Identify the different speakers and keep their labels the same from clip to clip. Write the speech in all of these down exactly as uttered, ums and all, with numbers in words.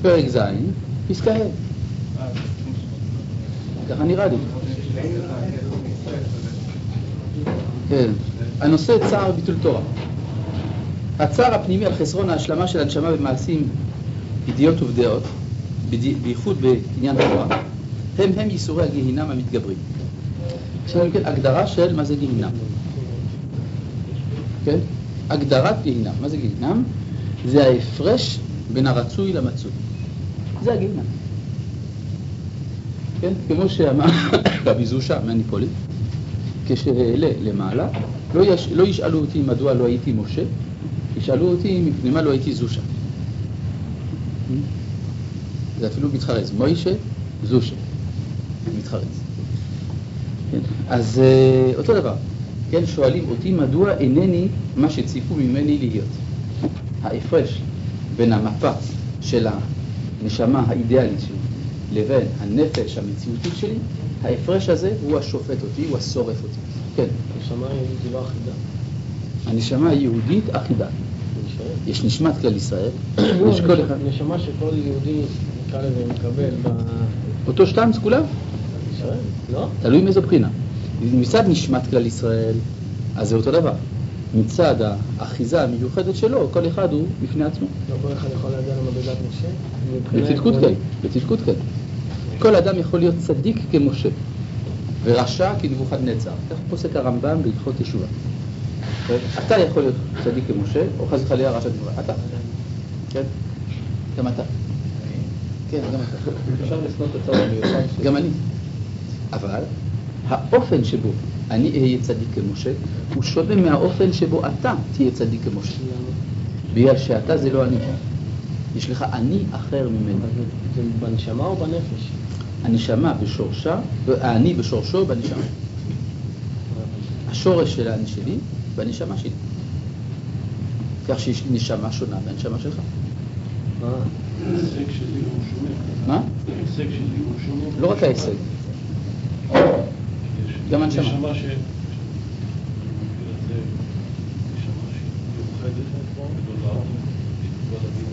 Speaker 1: פרק ז', פסקה ה'. ככה נראה לי. כן. הנושא צער ביטול תורה. הצער הפנימי על חסרון ההשלמה של הנשמה במעשים, ידיעות ובדעות, בייחוד בעניין התורה, הם הם ייסורי הגיהינם המתגברים. עכשיו כן, הגדרה של מה זה גיהינם. כן? הגדרת גיהינם. מה זה גיהינם? זה ההפרש בין הרצוי למצוי. זה הגיהינם. כן? כמו שאמר רבי זושה מהניפולית, כשאעלה למעלה, לא, יש, לא ישאלו אותי מדוע לא הייתי משה, ישאלו אותי מפני מה לא הייתי זושה. זה אפילו מתחרץ. מוישה, זושה. מתחרץ. כן? אז אותו דבר. כן, שואלים אותי מדוע אינני מה שציפו ממני להיות. ההפרש בין המפה של הנשמה האידיאלית שלי לבין הנפש המציאותית שלי, ההפרש הזה הוא השופט אותי, הוא השורף אותי. כן.
Speaker 2: הנשמה היהודית לא אחידה.
Speaker 1: הנשמה היהודית אחידה. יש נשמת כלל ישראל. יש כל אחד.
Speaker 2: נשמה שכל יהודי נקרא לזה מקבל
Speaker 1: אותו שטנץ כולם?
Speaker 2: ישראל? לא?
Speaker 1: תלוי מאיזו בחינה. מצד נשמת כלל ישראל, אז זה אותו דבר. מצד האחיזה המיוחדת שלו, כל אחד הוא בפני עצמו.
Speaker 2: לא כל אחד יכול להגיע למדרגת משה?
Speaker 1: בצדקות כן, בצדקות כן. כל אדם יכול להיות צדיק כמשה, ורשע כנבוכדנצר. כך פוסק הרמב"ם בהלכות תשובה. אתה יכול להיות צדיק כמשה, או חס וחלילה רשע כנבוכדנצר. אתה. כן? גם אתה. כן, גם אתה.
Speaker 2: אפשר לשנות את הצד המיוחד.
Speaker 1: גם אני. אבל האופן שבו אני אהיה צדיק כמשה הוא שונה מהאופן שבו אתה תהיה צדיק כמשה. בגלל שאתה זה לא אני. יש לך אני אחר ממנו.
Speaker 2: זה בנשמה או בנפש?
Speaker 1: הנשמה בשורשה, אני בשורשו בנשמה. השורש של האני שלי בנשמה שלי. כך שיש נשמה שונה מהנשמה שלך.
Speaker 2: מה?
Speaker 3: ההישג שלי הוא שונה.
Speaker 1: מה?
Speaker 3: ההישג שלי הוא שונה.
Speaker 1: לא רק ההישג. גם הנשמה.
Speaker 3: נשמה ש... נשמה שהיא מיוחדת, גדולה, שתקבע להגיד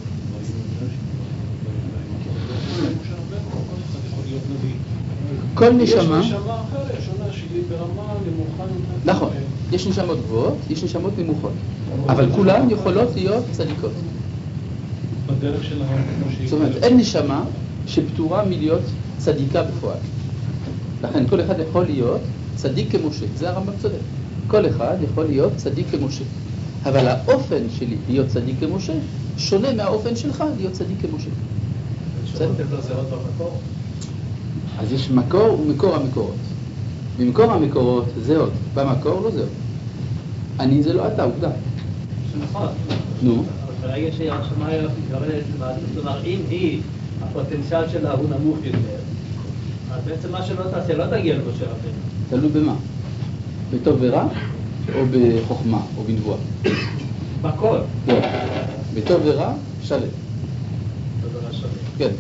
Speaker 1: כל נשמה...
Speaker 3: יש נשמה אחרת, שונה שהיא ברמה נמוכה.
Speaker 1: נכון, יש נשמות גבוהות, יש נשמות נמוכות, אבל כולן יכולות להיות צדיקות.
Speaker 3: בדרך שלהם, כמו שהיא...
Speaker 1: זאת אומרת, אין נשמה שפטורה מלהיות צדיקה בפועל. לכן כל אחד יכול להיות צדיק כמשה, זה הרמב"ם צודק. כל אחד יכול להיות צדיק כמשה. אבל האופן שלי להיות צדיק כמשה שונה מהאופן שלך להיות צדיק כמשה.
Speaker 2: שמעתם לזה עוד במקור?
Speaker 1: אז יש מקור ומקור המקורות. במקור המקורות זה עוד, במקור לא זה עוד. אני זה לא אתה, עובדה.
Speaker 4: נכון.
Speaker 1: נו.
Speaker 4: אבל ברגע שהשמה מתכוונת, זאת אומרת, אם היא, הפוטנציאל שלה הוא נמוך יותר, אז בעצם מה שלא תעשה, לא תגיע למשה רבנו.
Speaker 1: תלוי במה? בטוב ורע או בחוכמה או בנבואה?
Speaker 4: בכל.
Speaker 1: כן. בטוב ורע, שלם.
Speaker 4: טוב ורע שלם.
Speaker 1: כן.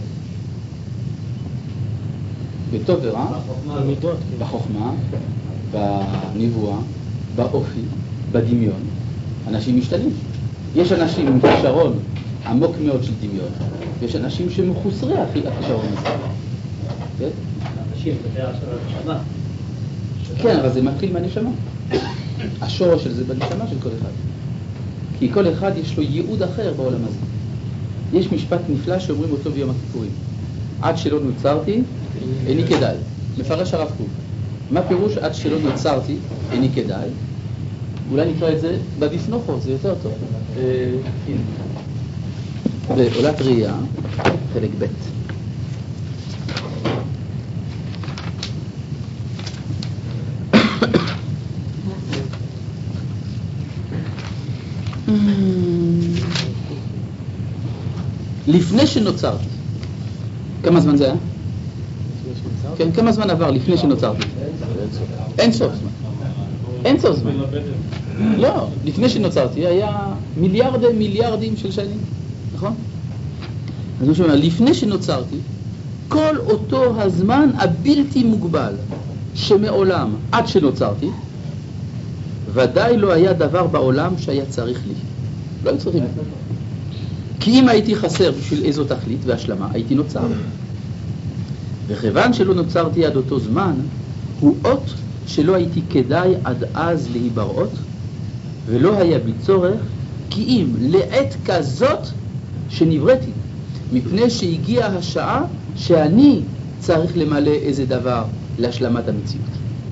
Speaker 1: בטוב ורע,
Speaker 4: בחוכמה,
Speaker 1: בחוכמה, בנבואה, באופי, בדמיון, אנשים משתנים. יש אנשים עם כישרון עמוק מאוד של דמיון, ויש אנשים שמחוסרי הכישרון הזה. כן?
Speaker 4: אנשים, זה דרך של הנשמה.
Speaker 1: כן, אבל זה מתחיל מהנשמה. השורש של זה בנשמה של כל אחד. כי כל אחד יש לו ייעוד אחר בעולם הזה. יש משפט נפלא שאומרים אותו ביום הכיפורים. עד שלא נוצרתי, איני כדאי. מפרש הרב קוק. מה פירוש עד שלא נוצרתי, איני כדאי? אולי נקרא את זה בבפנוכו, זה יותר טוב. בעולת ראייה, חלק ב'. לפני שנוצרתי. כמה זמן זה היה? כן, כמה זמן עבר לפני שנוצרתי? אין סוף זמן. אין סוף זמן. לא, לפני שנוצרתי היה מיליארדי מיליארדים של שנים, נכון? אז מה שאומר, לפני שנוצרתי, כל אותו הזמן הבלתי מוגבל שמעולם עד שנוצרתי, ודאי לא היה דבר בעולם שהיה צריך לי. לא היו צריכים לי. כי אם הייתי חסר בשביל איזו תכלית והשלמה, הייתי נוצר. וכיוון שלא נוצרתי עד אותו זמן, הוא אות שלא הייתי כדאי עד אז להיבראות, ולא היה בי צורך, כי אם לעת כזאת שנבראתי, מפני שהגיעה השעה שאני צריך למלא איזה דבר להשלמת המציאות.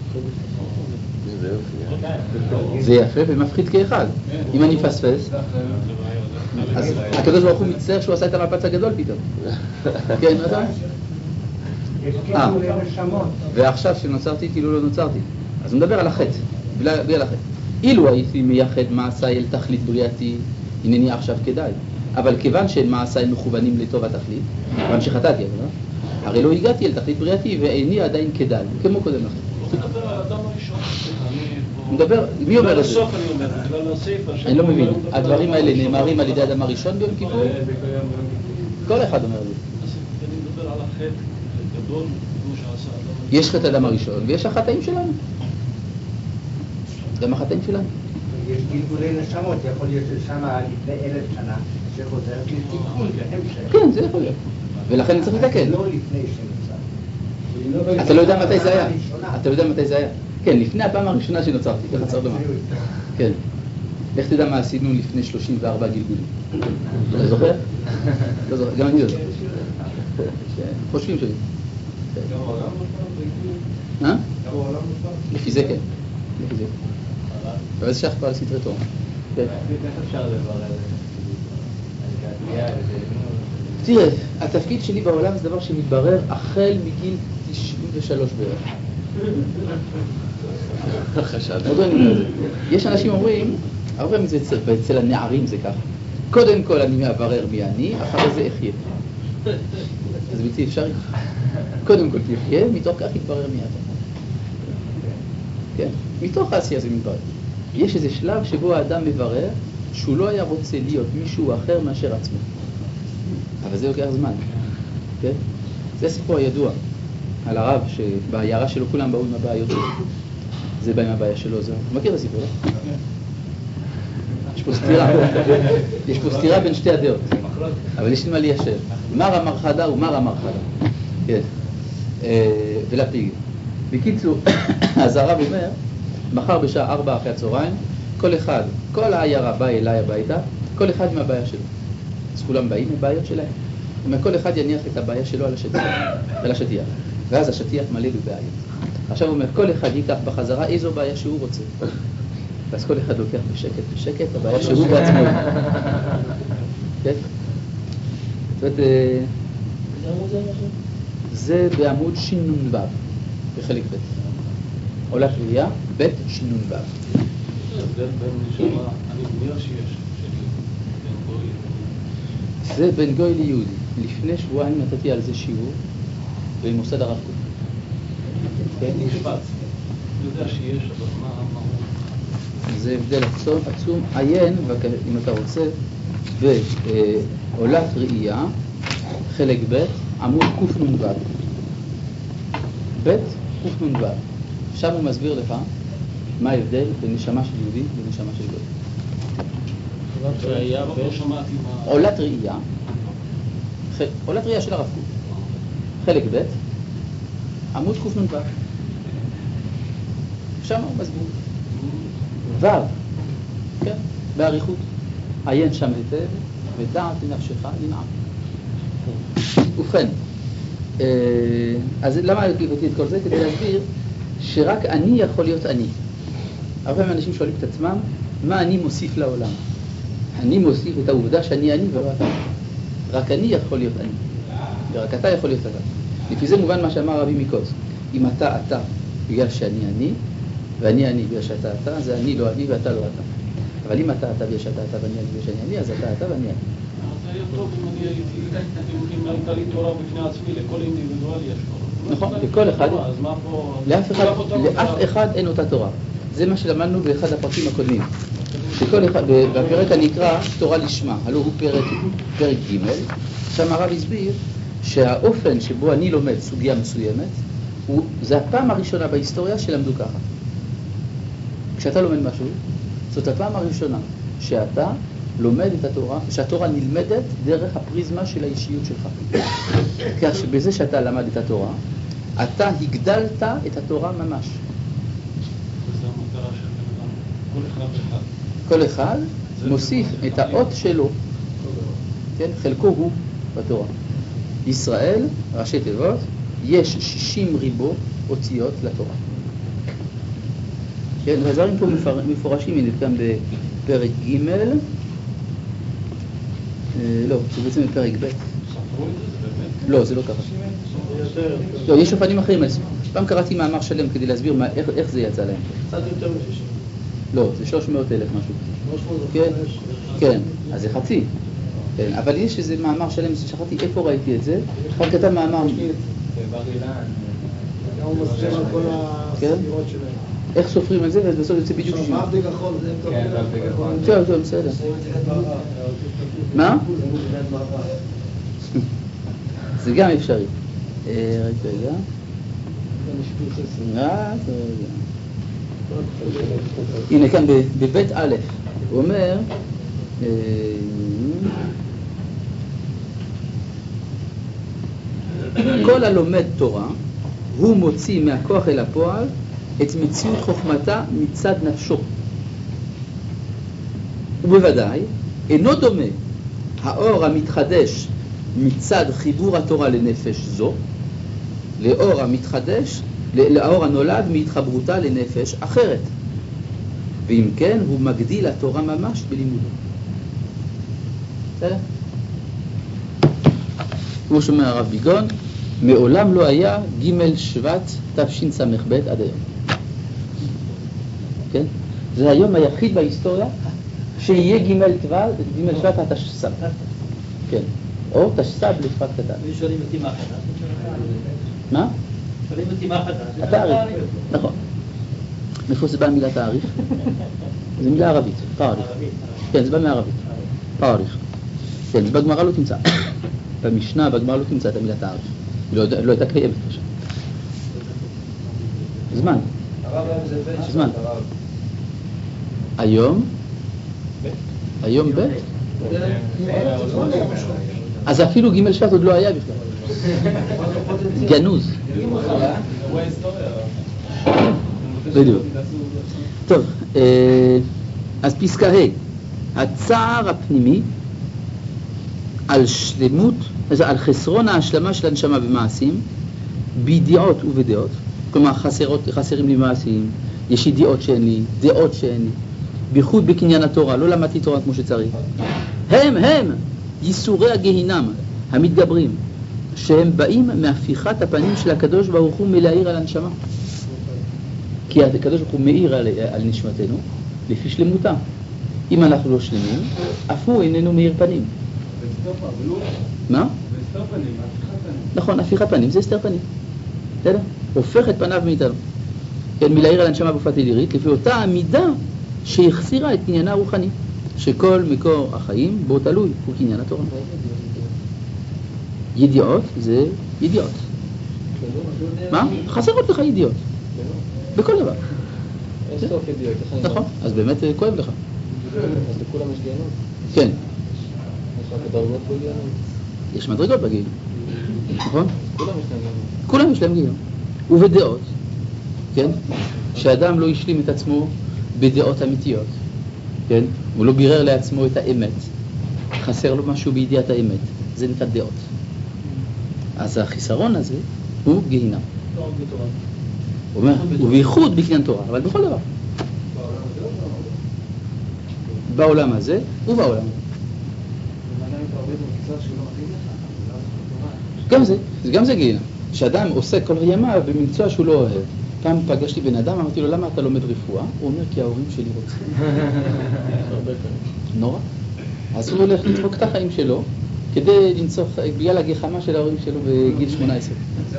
Speaker 1: זה יפה ומפחיד כאחד. אם אני פספס, אז הקדוש ברוך הוא מצטער שהוא עשה את המפץ הגדול פתאום. כן, אתה? אה, ועכשיו שנוצרתי כאילו לא נוצרתי. אז הוא מדבר על החטא, בלי על החטא. אילו הייתי מייחד מעשיי אל תכלית בריאתי, הנני עכשיו כדאי. אבל כיוון שמעשיי מכוונים לטוב התכלית, כיוון שחטאתי, הרי לא הגעתי אל תכלית בריאתי ואיני עדיין כדאי, כמו קודם לכן.
Speaker 3: הוא מדבר על אדם הראשון.
Speaker 1: הוא מדבר, מי אומר את זה?
Speaker 3: בסוף אני אומר, בגלל הסיפה.
Speaker 1: אני לא מבין, הדברים האלה נאמרים על ידי אדם הראשון ביום כיפור? כל אחד אומר את זה.
Speaker 3: אני מדבר על החטא הגדול, כמו שעשה אדם.
Speaker 1: יש חטא אדם הראשון ויש החטאים שלנו. גם החטאים שלנו.
Speaker 5: יש גלגולי נשמות, יכול להיות ששמה לפני אלף שנה שחוזרת לתיקון בהמשך.
Speaker 1: כן, זה יכול להיות. ולכן צריך לתקן.
Speaker 5: לא לפני שנוצר.
Speaker 1: אתה לא יודע מתי זה היה. אתה לא יודע מתי זה היה. כן, לפני הפעם הראשונה שנוצרתי, ככה צריך לומר. כן. איך תדע מה עשינו לפני שלושים וארבע גלגולים? אתה זוכר? לא זוכר, גם אני לא זוכר. חושבים שלי.
Speaker 3: גם העולם נוצר?
Speaker 1: אה?
Speaker 3: גם העולם נוצר?
Speaker 1: לפי זה כן. לפי זה. אבל זה שייך כבר לסתרי תורה. כן.
Speaker 4: איך אפשר לברר את זה?
Speaker 1: תראה, התפקיד שלי בעולם זה דבר שמתברר החל מגיל תשעים ושלוש בערך. יש אנשים אומרים, הרבה מזה אצל הנערים זה ככה. קודם כל אני מאברר מי אני, אחרי זה אחיה. אז בלתי אפשרי. קודם כל תחיה, מתוך כך יתברר מי אתה. כן, מתוך העשייה זה מתברר. יש איזה שלב שבו האדם מברר שהוא לא היה רוצה להיות מישהו אחר מאשר עצמו. אבל זה לוקח זמן, כן? זה סיפור הידוע על הרב שבעיירה שלו כולם באו עם הבעיות שלו. זה בא עם הבעיה שלו, זה... אתה מכיר את הסיפור, לא? יש פה סתירה. יש פה סתירה בין שתי הדעות. אבל יש לי מה ליישב. מר אמר חדה ומר אמר חדה. כן. ולפיג. בקיצור, אז הרב אומר, מחר בשעה ארבע אחרי הצהריים, כל אחד, כל העיירה בא אליי הביתה, כל אחד עם הבעיה שלו. אז כולם באים עם בעיות שלהם. אומר, כל אחד יניח את הבעיה שלו על השטיח, על השטיח. ואז השטיח מלא בבעיות. עכשיו הוא אומר, כל אחד ייקח בחזרה איזו בעיה שהוא רוצה. ואז כל אחד לוקח בשקט בשקט, הבעיה שהוא בעצמו. כן? זאת אומרת, זה בעמוד שינון ו' בחלק ב'. עולת ראייה, ב' שינון ו'.
Speaker 3: זה בין נשמה, אני מניח שיש, שלי, בין גוי.
Speaker 1: זה בין גוי ליהודי. לפני שבועיים נתתי על זה שיעור במוסד הרב קוק.
Speaker 3: כן, נשפץ. אני יודע שיש, אבל מה הוא?
Speaker 1: זה הבדל עצום, עצום. עיין, אם אתה רוצה, בעולת ראייה, חלק ב', עמוד קנ"ו. ב' קנ"ו. עכשיו הוא מסביר לך מה ההבדל בין נשמה של יהודי ונשמה של גוי. עולת ראייה, עולת ראייה של הרב קוק. חלק ב', עמוד קנ"ו. שם הוא מסביר. ו', כן, בעריכות. עיין שם היטב ודעת לנפשך לנעם. ובכן, אז למה הבאתי את כל זה? כדי להסביר שרק אני יכול להיות אני. הרבה מהאנשים שואלים את עצמם, מה אני מוסיף לעולם? אני מוסיף את העובדה שאני אני ולא אתה. רק אני יכול להיות אני, ורק אתה יכול להיות אתה. לפי זה מובן מה שאמר רבי מקוץ. אם אתה אתה בגלל שאני אני, ואני אני בגלל שאתה אתה, זה אני לא אני ואתה לא אתה. אבל אם אתה אתה בגלל שאתה אתה ואני אני בגלל שאני אני, אז אתה אתה ואני אני.
Speaker 3: זה היה טוב אם אני הייתי, אם הייתה לי תורה בפני עצמי, לכל אינדיבידואל יש תורה.
Speaker 1: נכון, לכל אחד,
Speaker 3: אז מה פה?
Speaker 1: לאף אחד, לאף אחד אין אותה תורה. זה מה שלמדנו באחד הפרקים הקודמים. שכל אחד, בפרק הנקרא תורה לשמה, הלוא הוא פרק, פרק ג', שם הרב הסביר שהאופן שבו אני לומד סוגיה מסוימת, הוא, זה הפעם הראשונה בהיסטוריה שלמדו ככה. כשאתה לומד משהו, זאת הפעם הראשונה שאתה לומד את התורה, שהתורה נלמדת דרך הפריזמה של האישיות שלך. כך שבזה שאתה למד את התורה, אתה הגדלת את התורה ממש.
Speaker 3: זה המטרה של בן אדם, כל אחד ואחד.
Speaker 1: כל אחד מוסיף את האות שלו, כן? חלקו הוא בתורה. ישראל, ראשי תיבות, יש שישים ריבו אותיות לתורה. כן, והדברים פה מפורשים, הנה כאן בפרק ג', אה, לא, זה בעצם בפרק ב'. לא, זה לא ככה. לא, יש אופנים אחרים. פעם קראתי מאמר שלם כדי להסביר מה, איך, איך זה יצא להם.
Speaker 2: קצת יותר מ-שישים.
Speaker 1: לא, זה שלוש מאות אלף משהו. כן, כן, אז זה חצי. כן, אבל יש איזה מאמר שלם, שכחתי איפה ראיתי את זה. פעם כתב מאמר...
Speaker 2: הוא מסביר על כל הספירות שלהם.
Speaker 1: איך סופרים את זה, ובסוף יוצא בדיוק שישים.
Speaker 2: מעבדי כחול, זה הם טובים.
Speaker 1: טוב, טוב, בסדר. מה? זה גם אפשרי. רגע, רגע. הנה כאן בבית א', הוא אומר, כל הלומד תורה, הוא מוציא מהכוח אל הפועל את מציאות חוכמתה מצד נפשו. ובוודאי, אינו דומה האור המתחדש מצד חיבור התורה לנפש זו, לאור המתחדש, לאור הנולד מהתחברותה לנפש אחרת. ואם כן, הוא מגדיל התורה ממש בלימודו. בסדר? כמו שאומר הרב ביגון, מעולם לא היה ג' שבט תשס"ב עד היום. כן? זה היום היחיד בהיסטוריה שיהיה ג' שבט התשס"ב. כן. או תשס"ב לשפת קטן.
Speaker 4: ושואלים אותי מה חדש?
Speaker 1: מה?
Speaker 4: שואלים אותי מה חדש?
Speaker 1: התאריך. נכון. מאיפה זה בא מילה תאריך? זה מילה ערבית, תאריך. כן, זה בא מערבית. תאריך. כן, זה בגמרא לא תמצא. במשנה, בגמרא לא תמצא את המילה תאריך. לא הייתה קיימת פשוט. זמן. זמן. היום? היום ב'? אז אפילו ג' שבט עוד לא היה בכלל. גנוז. בדיוק. טוב, אז פסקה ה' הצער הפנימי על שלמות, על חסרון ההשלמה של הנשמה במעשים, בידיעות ובדעות. כלומר, חסרות, חסרים לי מעשים, יש ידיעות שאין לי, דעות שאין לי, בייחוד בקניין התורה, לא למדתי תורה כמו שצריך. הם, הם, ייסורי הגהינם המתגברים, שהם באים מהפיכת הפנים של הקדוש ברוך הוא מלהאיר על הנשמה. כי הקדוש ברוך הוא מאיר על, על נשמתנו לפי שלמותה. אם אנחנו לא שלמים, אף הוא איננו מאיר פנים. מה?
Speaker 3: והסתר פנים, הפיכת פנים.
Speaker 1: נכון, הפיכת פנים זה הסתר פנים. בסדר? הופך את פניו מאיתנו. כן, מלהאיר על הנשמה גופת אלירית, לפי אותה המידה שהחסירה את קניינה הרוחני, שכל מקור החיים בו תלוי, הוא קניין התורה. ידיעות זה ידיעות. מה? חסרות לך ידיעות. בכל דבר.
Speaker 2: אין סוף ידיעות.
Speaker 1: נכון, אז באמת כואב לך.
Speaker 2: אז לכולם יש גיהנום?
Speaker 1: כן.
Speaker 2: יש רק דרגות בגיהנום?
Speaker 1: יש מדרגות בגיהנום. נכון?
Speaker 2: כולם יש להם גיהנום.
Speaker 1: כולם יש להם גיהנום. ובדעות, כן? שאדם לא השלים את עצמו בדעות אמיתיות, כן? הוא לא בירר לעצמו את האמת. חסר לו משהו בידיעת האמת. זה נקרא דעות. אז החיסרון הזה הוא גיהנום. הוא אומר, ובייחוד בקניין תורה, אבל בכל דבר. בעולם הזה ובעולם. גם זה, גם זה גיהנום. שאדם עושה כל ימיו במקצוע שהוא לא אוהב. פעם פגשתי בן אדם, אמרתי לו, למה אתה לומד רפואה? הוא אומר, כי ההורים שלי רוצים. נורא. אז הוא הולך לדפוק את החיים שלו, כדי לנצוח, בגלל הגחמה של ההורים שלו בגיל שמונה עשרה.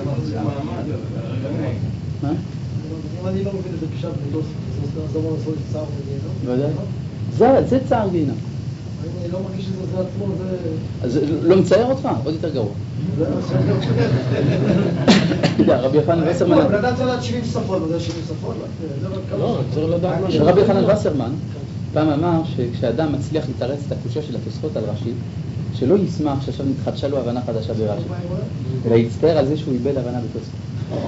Speaker 1: מה?
Speaker 2: אם אני לא מבין את זה פשט בדוס, זה אומר לעשות צער בגיהנום?
Speaker 1: ודאי. זה צער גיהנום.
Speaker 2: אם אני לא מרגיש שזה עצמו, זה...
Speaker 1: אז לא מצייר אותך? עוד יותר גרוע. רבי יוחנן וסרמן...
Speaker 2: אבל לדעת לדעת שבעים שפות, זה שבעים שפות?
Speaker 1: לא, צריך לדעת... רבי יוחנן וסרמן פעם אמר שכשאדם מצליח לתרץ את הקושה של התוספות על רש"י, שלא ישמח שעכשיו נתחדשה לו הבנה חדשה ברש"י, אלא יצטער על זה שהוא איבד הבנה בתוספות.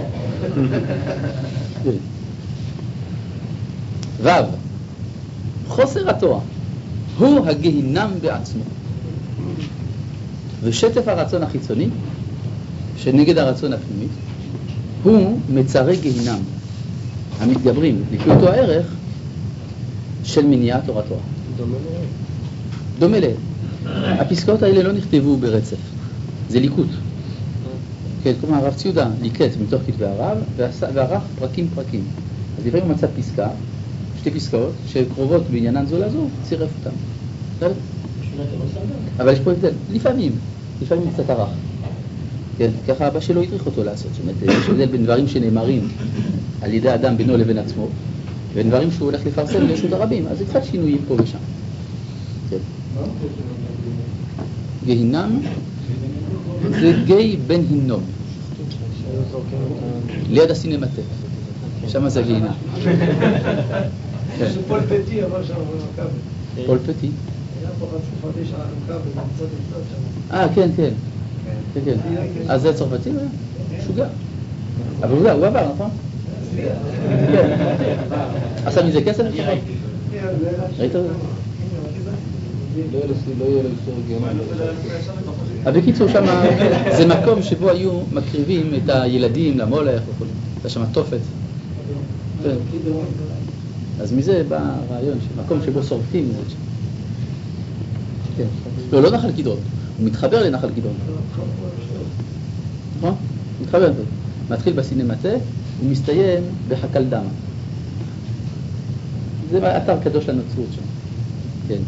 Speaker 1: ו' חוסר התורה הוא הגהינם בעצמו, ושטף הרצון החיצוני שנגד הרצון הפנימי הוא מצרי גהינם המתגברים לפי אותו הערך של מניעת תורת תורה.
Speaker 6: דומה להם.
Speaker 1: דומה להם. הפסקאות האלה לא נכתבו ברצף, זה ליקוט. כן, כלומר הרב ציודה ליקט מתוך כתבי הרב וערך פרקים פרקים. אז לפעמים הוא מצא פסקה, שתי פסקאות שקרובות בעניינן זו לזו, צירף אותן. אבל יש פה הבדל, לפעמים, לפעמים הוא קצת ערך. כן, ככה אבא שלו הדריך אותו לעשות. זאת אומרת, יש הבדל בין דברים שנאמרים על ידי אדם בינו לבין עצמו, בין דברים שהוא הולך לפרסם לרשות הרבים, אז קצת שינויים פה ושם. כן. גהינם זה גיא בן הינום. ליד הסינמטק. שם זה גהינם.
Speaker 2: זה פול פטי, אבל שם במכבי.
Speaker 1: פול פטי?
Speaker 2: היה פה צרפתי של המכבי, מצד מצד שם.
Speaker 1: אה, כן, כן. כן, כן. אז זה צרפתי? שוגע. אבל הוא הוא עבר, נכון? כן. עשה מזה כסף? ראית את זה?
Speaker 6: לא יהיה לו איסור גאון.
Speaker 1: אבל בקיצור שם זה מקום שבו היו מקריבים את הילדים למולך וכו'. זה שם תופת. אז מזה בא הרעיון שמקום שבו שורפים זה שם. כן. לא, לא נחל קדרון. הוא מתחבר לנחל קדרון. נכון? מתחבר לזה. מתחיל בסינמטה, הוא מסתיים בחקל דמה. זה אתר קדוש לנצרות שם. כן.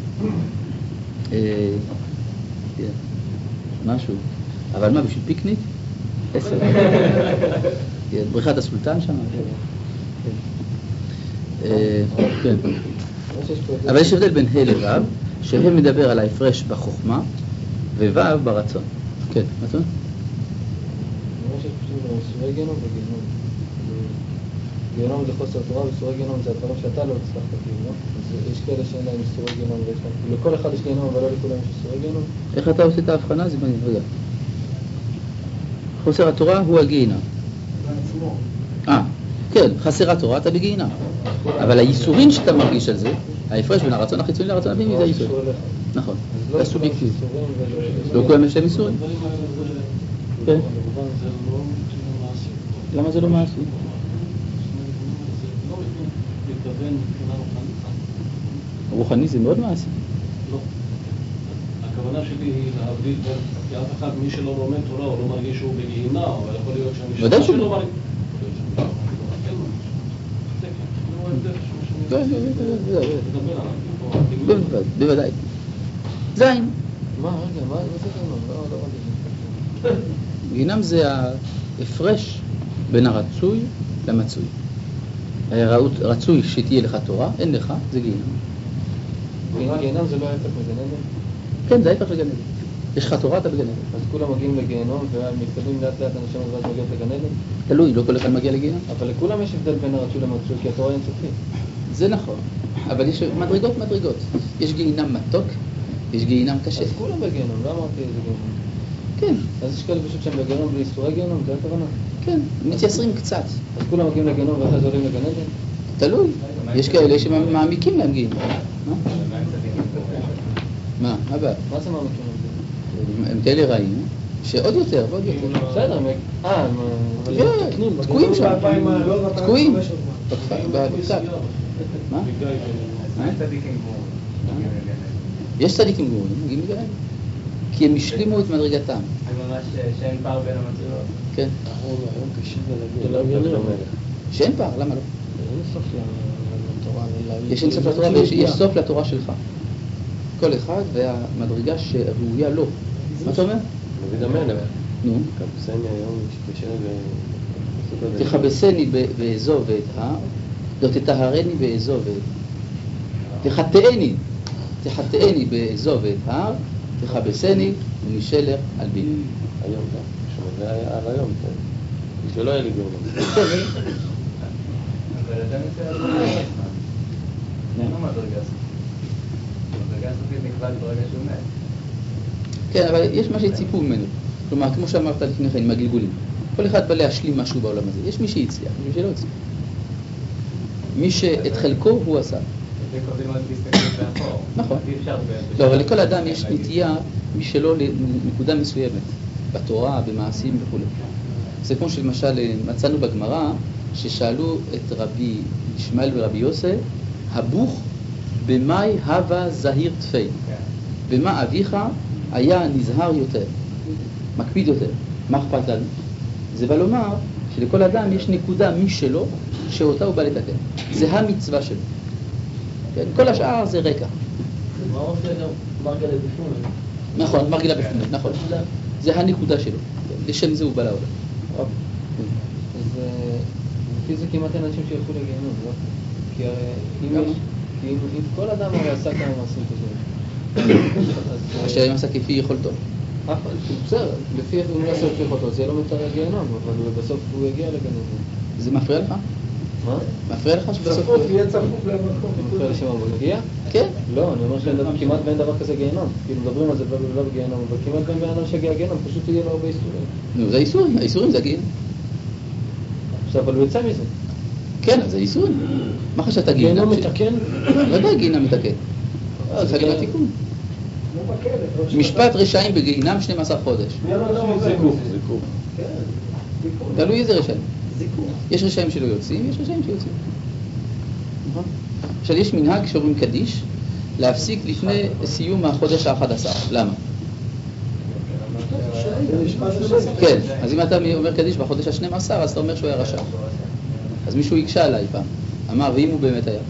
Speaker 1: כן. משהו. אבל מה, בשביל פיקניק? עשר. כן, בריכת הסולטן שם. כן. אבל יש הבדל בין ה' לו', שה' מדבר על ההפרש בחוכמה, וו' ברצון. כן, מה זאת אומרת?
Speaker 6: אני חושב שפשוט איסורי גיהנום וגיהנום. גיהנום זה חוסר תורה, ואיסורי גיהנום זה הדברים שאתה לא הצלחת כאילו. אז יש כאלה שאין להם איסורי גיהנום, לכל אחד יש גיהנום, אבל לא לכולם יש איסורי גיהנום.
Speaker 1: איך אתה עושה את ההבחנה? זה מעניין, רגע. חוסר התורה הוא הגיהנום. אה, כן, חסר התורה אתה בגיהנום. אבל האיסורים שאתה מרגיש על זה, ההפרש בין הרצון החיצוני לרצון הפנימי זה האיסור. נכון, זה סובייקטיבי. לא כולם יש להם איסורים. כן. למה זה לא מעשי? רוחני זה מאוד מעשי.
Speaker 3: לא. הכוונה שלי היא להבדיל בין, כי אף אחד, מי שלא לומד תורה, הוא לא מרגיש שהוא בגיהנום, אבל יכול להיות שהמשנה שלו מרגיש.
Speaker 1: בוודאי. זין.
Speaker 6: מה, רגע, מה זה גיהנום? לא, לא רגע.
Speaker 1: גיהנום זה ההפרש בין הרצוי למצוי. רצוי שתהיה לך תורה, אין לך, זה גיהנום.
Speaker 6: גיהנום זה לא ההפך מגן עדן?
Speaker 1: כן, זה ההפך לגן עדן. יש לך תורה, אתה בגן עדן.
Speaker 6: אז כולם מגיעים לגיהנום ומתקדמים לאט לאט אנשים ואז מגיעות לגן עדן?
Speaker 1: תלוי, לא כל אחד מגיע לגיהנום.
Speaker 6: אבל לכולם יש הבדל בין הרצוי למצוי, כי התורה אין סופית.
Speaker 1: זה נכון, אבל יש מדרגות מדרגות. יש גיהנום מתוק, יש גיהנום קשה.
Speaker 6: אז כולם בגיהנום, לא אמרתי איזה גיהנום.
Speaker 1: כן.
Speaker 6: אז יש כאלה פשוט שהם בגיהנום בלי איסורי גיהנום, זה הכוונה?
Speaker 1: כן, מתייסרים קצת.
Speaker 6: אז כולם מגיעים לגיהנום ואחרי זה עולים לגן עדן?
Speaker 1: תלוי, יש כאלה שמעמיקים להם גיהנום. מה? מה הבעיה?
Speaker 6: מה זה מעמיקים להם?
Speaker 1: הם כאלה רעים, שעוד יותר ועוד יותר.
Speaker 6: בסדר, אה,
Speaker 1: כן, תקועים שם. תקועים. בפסק. מה? יש צדיקים גמורים, מגיעים לגן עדן. כי הם השלימו את מדרגתם.
Speaker 5: זה ממש שאין פער בין המצויות.
Speaker 1: כן.
Speaker 6: היום קשה להגיע.
Speaker 1: שאין פער, למה לא?
Speaker 6: אין סוף לתורה.
Speaker 1: יש אין סוף לתורה ויש סוף לתורה שלך. כל אחד והמדרגה שראויה לו. מה אתה אומר?
Speaker 6: דוד המלך.
Speaker 1: נו.
Speaker 6: תכבסני היום שקשה ל...
Speaker 1: תכבסני באזוב ואת הר, לא תטהרני באזוב ואת הר. תחטאני, תחטאני באזוב ואת הר, תכבסני ומשלח על ביני.
Speaker 6: היום גם. זה היה על היום. שלא היה לי גאולה.
Speaker 5: אבל אתה נמצא על מה? אין לו מדרגה. בגלל סופית נקבע ברגע שהוא מת.
Speaker 1: כן, אבל יש מה שציפו ממנו. כלומר, כמו שאמרת לפני כן, עם הגלגולים. כל אחד בא להשלים משהו בעולם הזה. יש מי שהצליח, מי שלא הצליח. מי שאת חלקו הוא עשה.
Speaker 5: זה קודם עוד להסתכל באחור.
Speaker 1: נכון.
Speaker 5: אי אפשר ב...
Speaker 1: לא, אבל לכל אדם יש נטייה משלו לנקודה מסוימת. בתורה, במעשים וכו'. זה כמו שלמשל מצאנו בגמרא, ששאלו את רבי ישמעאל ורבי יוסף, הבוך במאי הווה זהיר תפי. במה אביך היה נזהר יותר, מקפיד יותר. מה אכפת לנו? זה בא לומר שלכל אדם יש נקודה משלו שאותה הוא בא לתקן. זה המצווה שלו. כן? כל השאר זה רקע.
Speaker 4: מה עושה גם מרגלה בפנים?
Speaker 1: נכון, מרגלה בפנים, נכון. זה הנקודה שלו. לשם זה הוא בא לעולם.
Speaker 6: אז לפי זה כמעט אין אנשים שילכו לגיהנום, לא? כי הרי אם יש... כי אם כל אדם הרי עשה כמה מעשים כזה.
Speaker 1: אשר עשה כפי יכולתו.
Speaker 6: בסדר, לפי איך הוא יעשה לפי יכולתו, זה לא מתאר לגיהנום, אבל בסוף הוא יגיע לגיהנום.
Speaker 1: זה מפריע לך?
Speaker 6: מה?
Speaker 1: מפריע לך שבסוף...
Speaker 2: צפוף, יהיה צפוף למקום.
Speaker 6: זה מפריע לשם הוא מגיע?
Speaker 1: כן.
Speaker 6: לא, אני אומר שכמעט ואין דבר כזה גיהנום. כאילו מדברים על זה לא בגיהנום, אבל כמעט ואין בן אדם שיגיע גיהנום, פשוט יהיה לו הרבה איסורים.
Speaker 1: נו, זה איסורים, האיסורים זה הגיהנום.
Speaker 6: עכשיו, אבל הוא יצא מזה.
Speaker 1: כן, זה איסורים. מה חשבת גיהנום?
Speaker 6: גיהנום מתקן?
Speaker 1: לא יודע, גיהנום מתקן. זה חלק מהתיקון.
Speaker 2: כמו בכלא.
Speaker 1: משפט רשעים בגיהנם שנים עשר חודש.
Speaker 3: זיקוף, זיקוף.
Speaker 2: כן, זיקוף.
Speaker 1: תלוי איזה רשעים.
Speaker 2: זיקוף.
Speaker 1: יש רשעים שלא יוצאים, יש רשעים שיוצאים. נכון? עכשיו, יש מנהג שאומרים קדיש, להפסיק לפני סיום החודש ה-אחד עשר. למה? כן, אז אם אתה אומר קדיש בחודש ה-שנים עשר, אז אתה אומר שהוא היה רשע. אז מישהו יקשה עליי פעם. אמר, ואם הוא באמת היה?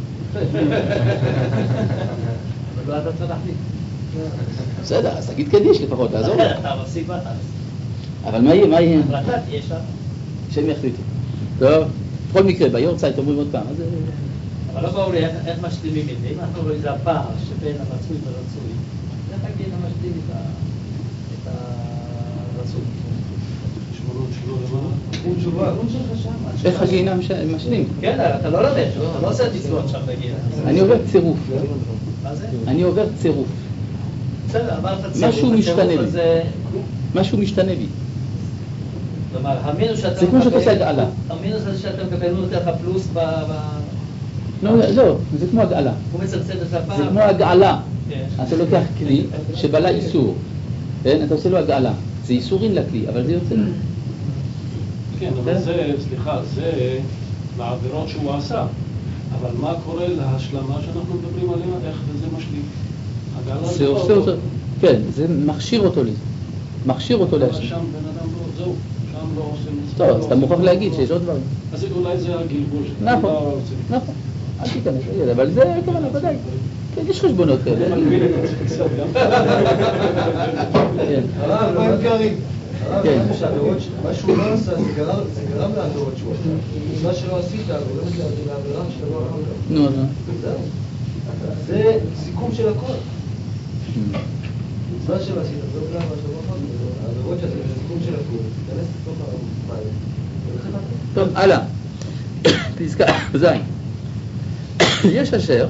Speaker 4: לא אתה צריך להחליט.
Speaker 1: בסדר, אז תגיד קדיש לפחות, תעזור לו.
Speaker 4: אתה מוסיף אותה.
Speaker 1: אבל מה יהיה? מה יהיה?
Speaker 4: החלטה תהיה שם.
Speaker 1: שהם יחליטו. טוב, בכל מקרה, ביורצייט אומרים עוד פעם.
Speaker 4: אבל לא ברור לי איך משלימים את זה. אם אנחנו רואים זה הפער שבין המצוי והרצוי, איך תגיד המשלים את הרצוי?
Speaker 3: שמונות שלו למעלה.
Speaker 2: הוא תשובה.
Speaker 4: הוא שלך שם.
Speaker 1: איך הגיהנם משלים?
Speaker 4: כן, אתה לא לומד, אתה לא עושה תצוות שם בגיהנם.
Speaker 1: אני עובר צירוף.
Speaker 4: מה זה?
Speaker 1: אני עובר צירוף.
Speaker 4: בסדר, אמרת צירוף.
Speaker 1: משהו משתנה לי.
Speaker 4: הזה...
Speaker 1: משהו משתנה בי.
Speaker 4: כלומר, המינוס שאתה
Speaker 1: זה כמו שאתה עושה הגעלה.
Speaker 4: המינוס הזה שאתה מקבל, הוא נותן לך פלוס ב...
Speaker 1: לא, לא, זה כמו הגעלה.
Speaker 4: הוא מצמצם את הפער.
Speaker 1: זה כמו הגעלה.
Speaker 4: כן.
Speaker 1: אתה לוקח כלי שבעלה איסור. כן, אתה עושה לו הגעלה. זה איסורים לכלי, אבל זה יוצא.
Speaker 3: כן, אבל זה, סליחה, זה לעבירות שהוא עשה. אבל מה קורה להשלמה שאנחנו מדברים עליה? איך זה משלים?
Speaker 1: זה עושה אותו, כן, זה מכשיר אותו לי. מכשיר אותו להשלים.
Speaker 3: שם בן אדם לא, זהו, שם לא עושה מצוות.
Speaker 1: טוב, אז אתה מוכרח להגיד שיש עוד דברים.
Speaker 3: אז אולי זה הגלגול שלך.
Speaker 1: נכון, נכון. אל תיכנס, אבל זה כמובן, ודאי. כן, יש חשבונות כאלה.
Speaker 3: זה מגביל את עצמך גם.
Speaker 1: כן.
Speaker 2: הרב, מה עם קרים?
Speaker 1: כן.
Speaker 2: מה שהוא לא עשה, זה גרם לעבירות שהוא עשה. מה שלא עשית, גורמת לעבירה שתבוא אחר כך.
Speaker 1: נו, נו.
Speaker 2: זהו. זה סיכום של הכל. מה שלא עשית, זה לא גרם מה שתבוא אחר כך. העבירות שעשית, זה סיכום של הכל. תיכנס לתוך המים.
Speaker 1: טוב, הלאה. פסקה זין. יש אשר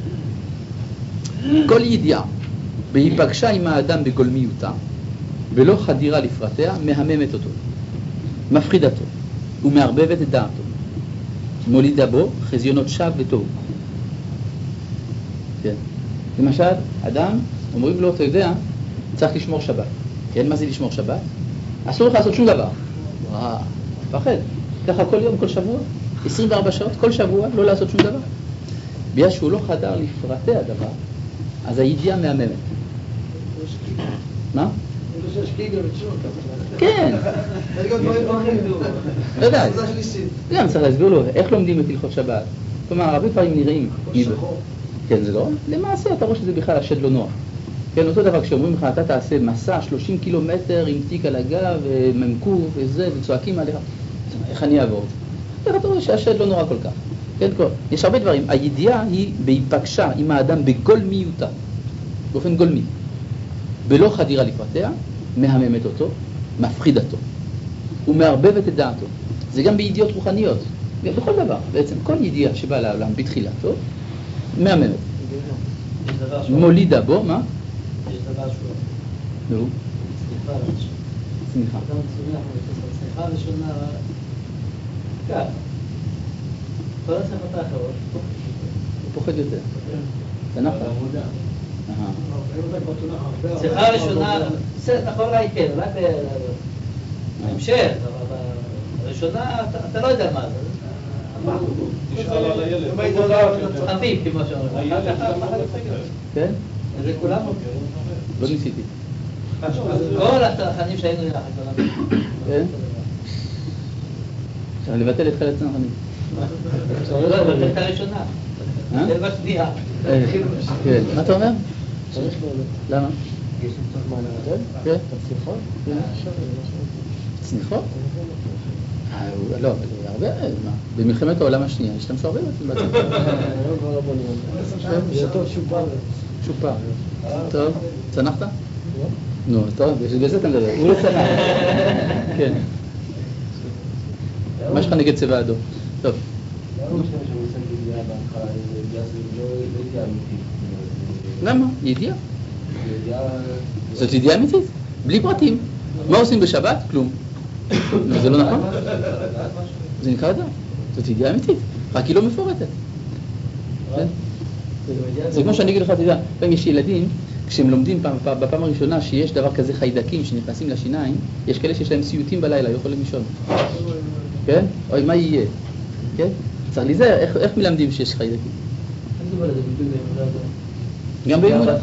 Speaker 1: כל ידיעה בהיפגשה עם האדם בגולמיותה ולא חדירה לפרטיה מהממת אותו, מפחידתו ומערבבת את דעתו, מולידה בו חזיונות שווא וטוב. כן. למשל, אדם, אומרים לו, אתה יודע, צריך לשמור שבת. כן, מה זה לשמור שבת? אסור לך לעשות שום דבר. אה, פחד. ככה כל יום, כל שבוע, עשרים וארבע שעות, כל שבוע, לא לעשות שום דבר. בגלל שהוא לא חדר לפרטי הדבר, אז הידיעה מהממת. מה? כן. לא יודע. גם צריך להסביר לו איך לומדים את הלכות שבת. כלומר, הרבה פעמים נראים. כן, זה לא? למעשה אתה רואה שזה בכלל השד לא נוח. כן, אותו דבר כשאומרים לך, אתה תעשה מסע שלושים קילומטר עם תיק על הגב, ממקוף וזה, וצועקים עליך. איך אני אעבור את זה? איך אתה רואה שהשד לא נורא כל כך? כן, כל. יש הרבה דברים. הידיעה היא בהיפגשה עם האדם בגולמיותה, באופן גולמי. בלא חדירה לפרטיה, מהממת אותו, מפחידתו, ומערבבת את דעתו. זה גם בידיעות רוחניות. בכל דבר, בעצם כל ידיעה שבאה לעולם בתחילתו, מהממת.
Speaker 4: יש דבר שהוא...
Speaker 1: מולידה בו, מה?
Speaker 4: יש דבר שהוא...
Speaker 1: נו,
Speaker 4: סליחה,
Speaker 1: צמיחה.
Speaker 4: אדם צומח, סליחה ראשונה... כך. כל הסליחות האחרות...
Speaker 1: הוא פוחד יותר. זה נכון.
Speaker 4: סליחה ראשונה, נכון אולי כן, אולי בהמשך, אבל בראשונה אתה לא יודע מה זה.
Speaker 3: תשאל על הילד.
Speaker 4: חביב, כמו שאומרים.
Speaker 3: הילד גם פחד יותר.
Speaker 1: כן?
Speaker 4: זה כולם?
Speaker 1: לא ניסיתי.
Speaker 4: כל הצנחנים שהיינו יחד.
Speaker 1: כן? עכשיו לבטל את כל הצנחנים.
Speaker 4: לא, לבטל את הראשונה.
Speaker 1: אה?
Speaker 4: זה בשנייה.
Speaker 1: כן. מה אתה אומר?
Speaker 6: צריך לו...
Speaker 1: למה?
Speaker 6: מה, נבטל?
Speaker 1: כן.
Speaker 6: את הצליחות?
Speaker 1: צניחות? אה, לא, אבל הרבה, מה? במלחמת העולם השנייה השתמשו הרבה בצניחות.
Speaker 6: היום כבר לא בונים על זה. זה טוב שופר.
Speaker 1: שופר. טוב, צנחת? נו, טוב, בזה אתה מדבר. הוא לא צנח. כן. מה יש לך נגד צבע אדום? טוב. למה? ידיעה. זאת ידיעה אמיתית, בלי פרטים. מה עושים בשבת? כלום. זה לא נכון? זה נקרא אדם. זאת ידיעה אמיתית, רק היא לא מפורטת. זה כמו שאני אגיד לך, אתה יודע, פעם יש ילדים, כשהם לומדים בפעם הראשונה שיש דבר כזה חיידקים שנכנסים לשיניים, יש כאלה שיש להם סיוטים בלילה, לא יכולים לישון. כן? אוי, מה יהיה? כן? צריך להיזהר, איך מלמדים שיש חיידקים? גם באמונה.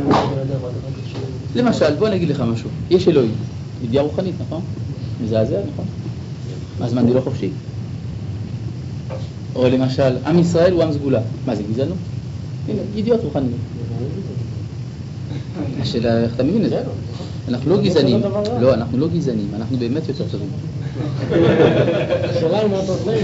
Speaker 1: למשל, בוא נגיד לך משהו. יש אלוהים, ידיעה רוחנית, נכון? מזעזע, נכון? אז מה, אני לא חופשי? או למשל, עם ישראל הוא עם סגולה. מה זה, גזענות? הנה, ידיעות רוחניות. השאלה, איך אתה מבין את זה? אנחנו לא גזענים. לא, אנחנו לא גזענים, אנחנו באמת יותר טובים.
Speaker 6: השאלה היא מה אתה עושה?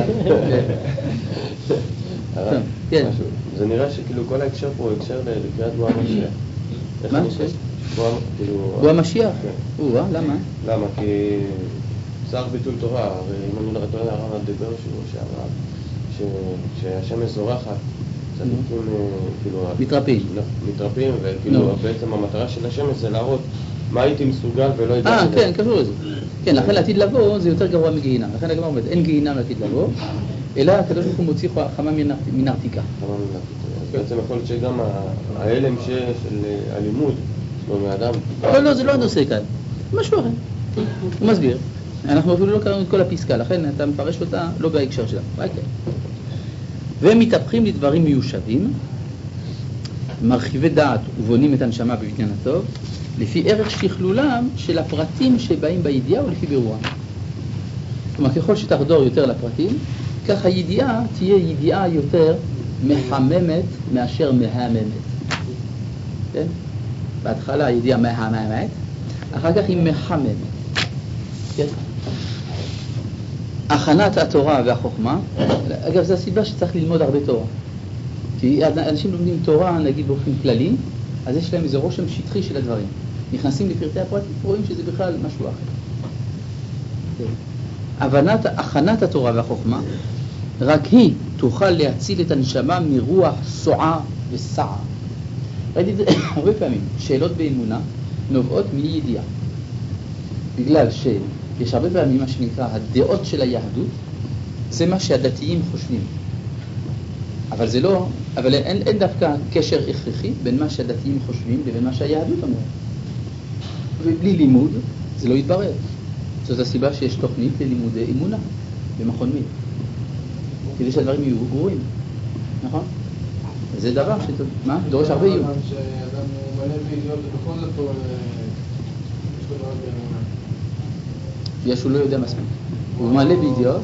Speaker 1: כן.
Speaker 7: זה נראה שכאילו כל ההקשר פה הוא הקשר לקריאת בוא המשיח.
Speaker 1: מה? בוא המשיח? או, למה?
Speaker 7: למה? כי שר ביטול תורה, הרי אם אני לא טועה, הרב דיבר שהרב, שהשמש זורחת, צדיקים כאילו...
Speaker 1: מתרפים.
Speaker 7: מתרפים, וכאילו בעצם המטרה של השמש זה להראות מה הייתי מסוגל ולא הייתי...
Speaker 1: אה, כן, קשור לזה. כן, לכן לעתיד לבוא זה יותר גרוע מגיהינם. לכן הגמרא אומרת, אין גיהינם לעתיד לבוא, אלא הקדוש ברוך הוא מוציא חמה מנרתיקה.
Speaker 7: חמה מנרתיקה. בעצם יכול להיות שגם ההלם של הלימוד, לא מאדם...
Speaker 1: לא, לא, זה לא הנושא כאן. משהו אחר. הוא מסביר. אנחנו אפילו לא קראנו את כל הפסקה, לכן אתה מפרש אותה לא בהקשר שלה. והם מתהפכים לדברים מיושבים, מרחיבי דעת ובונים את הנשמה בבניין הטוב, לפי ערך שכלולם של הפרטים שבאים בידיעה ולפי בירורם. כלומר, ככל שתחדור יותר לפרטים, כך הידיעה תהיה ידיעה יותר מחממת מאשר מהממת. כן? בהתחלה הידיעה מהממת, אחר כך היא מחממת. כן? הכנת התורה והחוכמה, אגב, זו הסיבה שצריך ללמוד הרבה תורה. כי אנשים לומדים תורה, נגיד באופן כללי, אז יש להם איזה רושם שטחי של הדברים. נכנסים לפרטי הפרטים, רואים שזה בכלל משהו אחר. הבנת, הכנת התורה והחוכמה, רק היא תוכל להציל את הנשמה מרוח סועה וסעה. ראיתי את זה הרבה פעמים. שאלות באמונה נובעות מידיעה. בגלל שיש הרבה פעמים מה שנקרא הדעות של היהדות, זה מה שהדתיים חושבים. אבל זה לא, אבל אין, אין דווקא קשר הכרחי בין מה שהדתיים חושבים לבין מה שהיהדות אומרת. ובלי לימוד זה לא יתברר. זאת הסיבה שיש תוכנית ללימודי אמונה במכון מיר. כדי שהדברים יהיו גרועים. נכון? זה דבר ש... מה? דורש הרבה איום.
Speaker 2: שאדם הוא מלא בידיעות ובכל זאת הוא... יש לו מאוד באמונה.
Speaker 1: יש הוא לא יודע מספיק. הוא מלא בידיעות.